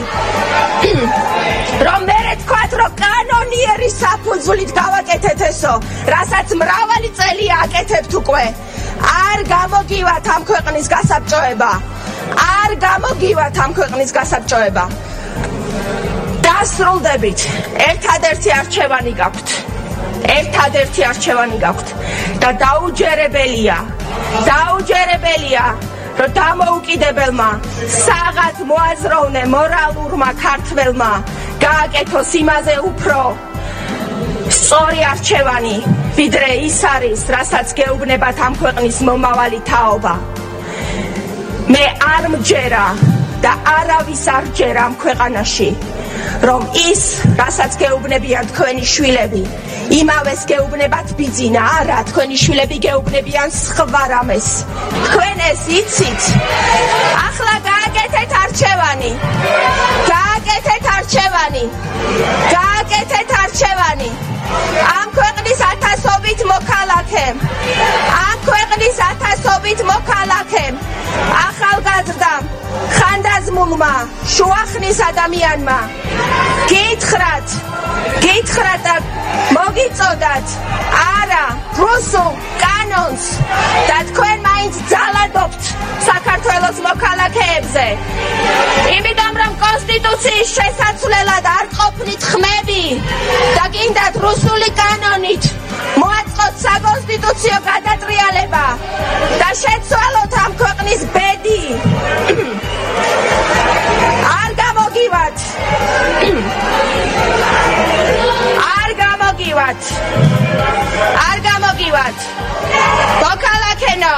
რომ მერე თქვათ რომ კანონიერი საფუძვლით გავაკეთეთ ესო რასაც მრავალი წელია აკეთებთ უკვე არ გამოგივათ ამ ქვეყნის გასაბჭოება არ გამოგივათ ამ ქვეყნის გასაბჭოება დასრულდებით ერთადერთი არჩევანი გაქვთ ერთადერთი არჩევანი გაქვთ და დაუჯერებელია დაუჯერებელია რომ დამოუკიდებელმა საღად მოაზროვნე მორალურმა ქართველმა გააკეთოს იმაზე უფრო სწორი არჩევანი ვიდრე ის არის რასაც გეუბნებათ ამ ქვეყნის მომავალი თაობა მე არ მჯერა და არავის არ ჯერა ამ ქვეყანაში რომ ის რასაც გეუბნებიან თქვენი შვილები იმავეს გეუბნებათ ბიძინა არა თქვენი შვილები გეუბნებიან სხვა რამეს თქვენ ეს იცით ახლა გააკეთეთ არჩევანი გააკეთეთ არჩევანი გააკეთეთ არჩევანი ამ ქვეყნის ათასობით მოქალაქემ ამ ქვეყნის ათასობით მოქალაქემ ახალგაზრდამ ხანდაზმულმა შუახნის ადამიანმა გითხრათ გითხრათ და მოგიწოდათ არა რუსულ კანონს და თქვენ მაინც ძალადობთ საქართველოს საქართველოს მოქალაქეებზე. იმიტომ რომ კონსტიტუციის შესაცვლელად არ ყოფნით ხმები და გინდათ რუსული კანონით მოაწყოთ საკონსტიტუციო გადატრიალება და შეცვალოთ ამ ქვეყნის ბედი. არ გამოგივათ. არ გამოგივათ. არ გამოგივათ. მოქალაქენო,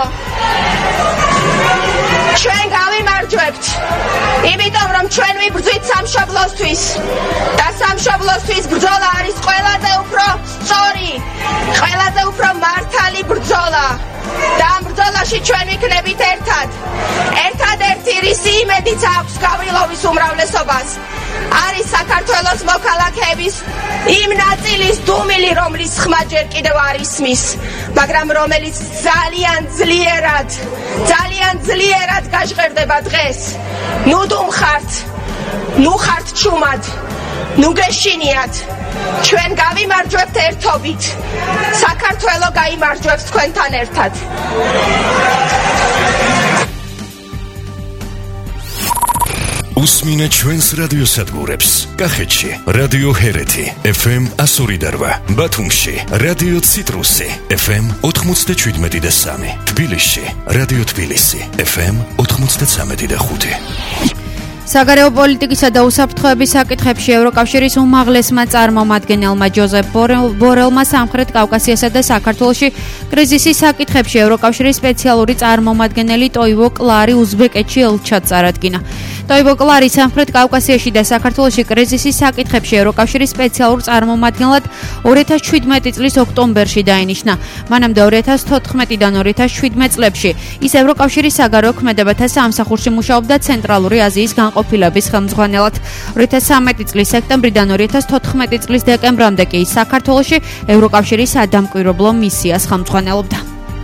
ჩვენ გავიმარჯვებთ, იმიტომ რომ ჩვენ ვიბრძვით სამშობლოსთვის და სამშობლოსთვის ბრძოლა არის ყველაზე უფრო სწორი, ყველაზე უფრო მართალი ბრძოლა და ამ ბრძოლაში ჩვენ ვიქნებით ერთად. ერთადერთი რისი იმედიც აქვს გავრილოვის უმრავლესობას არის საქართველოს მოქალაქეების იმ ნაწილის დუმილი, რომლის ხმა ჯერ კიდევ არ ისმის, მაგრამ რომელიც ძალიან ძლიერად, ძალიან ძლიერად გაჟღერდება დღეს. ნუ დუმხართ, ნუ ხართ ჩუმად, ნუ გეშინიათ. ჩვენ გავიმარჯვებთ ერთობით. საქართველო გაიმარჯვებს თქვენთან ერთად. უსმინე ჩვენს რადიოსადგურებს. კახეთში რადიო ჰერეთი ეფ ემ one oh eight, ბათუმში რადიო ციტრუსი ეფ ემ ninety-seven და three, თბილისში რადიო თბილისი ეფ ემ ninety-three და five. საგარეო პოლიტიკისა და უსაფრთხოების საკითხებში ევროკავშირის უმაღლესმა წარმომადგენელმა ჯოზეფ ბორელმა სამხრეთ კავკასიასა და საქართველოში კრიზისის საკითხებში ევროკავშირის სპეციალური წარმომადგენელი ტოივო კლარი უზბეკეთში ელჩად წარადგინა. ტოივო კლარი სამხრეთ კავკასიაში და საქართველოში კრიზისის საკითხებში ევროკავშირის სპეციალურ წარმომადგენლად two thousand seventeen წლის ოქტომბერში დაინიშნა. მანამდე two thousand fourteen-დან two thousand seventeen წლებში ის ევროკავშირის საგარეო ქმედებათა სამსახურში მუშაობდა ცენტრალური აზიის განყოფილების ხელმძღვანელად. two thousand thirteen წლის სექტემბრიდან two thousand fourteen წლის დეკემბრამდე კი ის საქართველოში ევროკავშირის სადამკვირვებლო მისიას ხელმძღვანელობდა.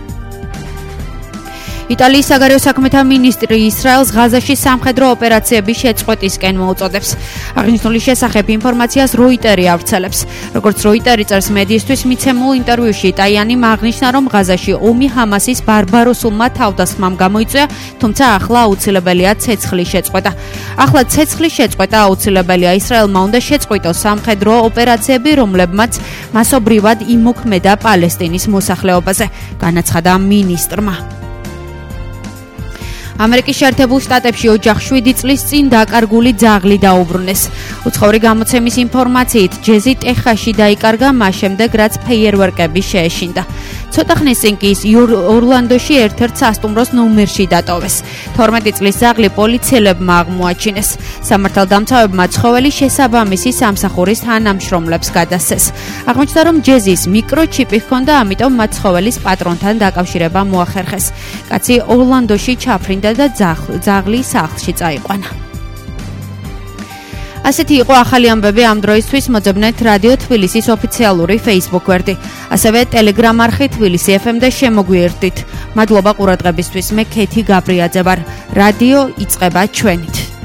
იტალიის საგარეო საქმეთა მინისტრი ისრაელს ღაზაში სამხედრო ოპერაციების შეწყვეტისკენ მოუწოდებს. აღნიშნული შესახებ ინფორმაციას როიტერი ავრცელებს. როგორც როიტერი წერს მედიისთვის მიცემულ ინტერვიუში, ტაიანიმ აღნიშნა, რომ ღაზაში ომი ჰამასის ბარბაროსულმა თავდასხმამ გამოიწვია, თუმცა ახლა აუცილებელია ცეცხლის შეწყვეტა. ახლა ცეცხლის შეწყვეტა აუცილებელია. ისრაელმა უნდა შეწყვიტოს სამხედრო ოპერაციები, რომლებმაც მასობრივად იმოქმედა პალესტინის მოსახლეობაზე, განაცხადა მინისტრმა. ამერიკის შეერთებულ შტატებში ოჯახს შვიდი წლის წინ დაკარგული ძაღლი დაუბრუნეს. უცხოური გამოცემის ინფორმაციით, ჯეზი ტეხასში დაიკარგა მას შემდეგ, რაც ფეიერვერკები შეეშინდა. ცოტა ხნის წინ კი ის ორლანდოში ერთ-ერთ სასტუმროს ნომერში დატოვეს. თორმეტი წლის ძაღლი პოლიციელებმა აღმოაჩინეს. სამართალდამცავებმა ცხოველის შესაბამისი სამსახურის თანამშრომლებს გადასცეს. აღმოჩნდა, რომ ჯეზის მიკროჩიპი ჰქონდა, ამიტომ მათ ცხოველის პატრონთან დაკავშირება მოახერხეს. კაცი ორლანდოში ჩაფრინდა და ძაღლი სახლში წაიყვანა. ასეთი იყო ახალი ამბები ამ დროისთვის. მოძებნეთ რადიო თბილისის ოფიციალური Facebook გვერდი, ასევე Telegram არხი თბილისი ეფ ემ და შემოგვიერთდით. მადლობა ყურადღებისთვის. მე ქეთი გაბრიაძე ვარ. რადიო იწყება ჩვენით.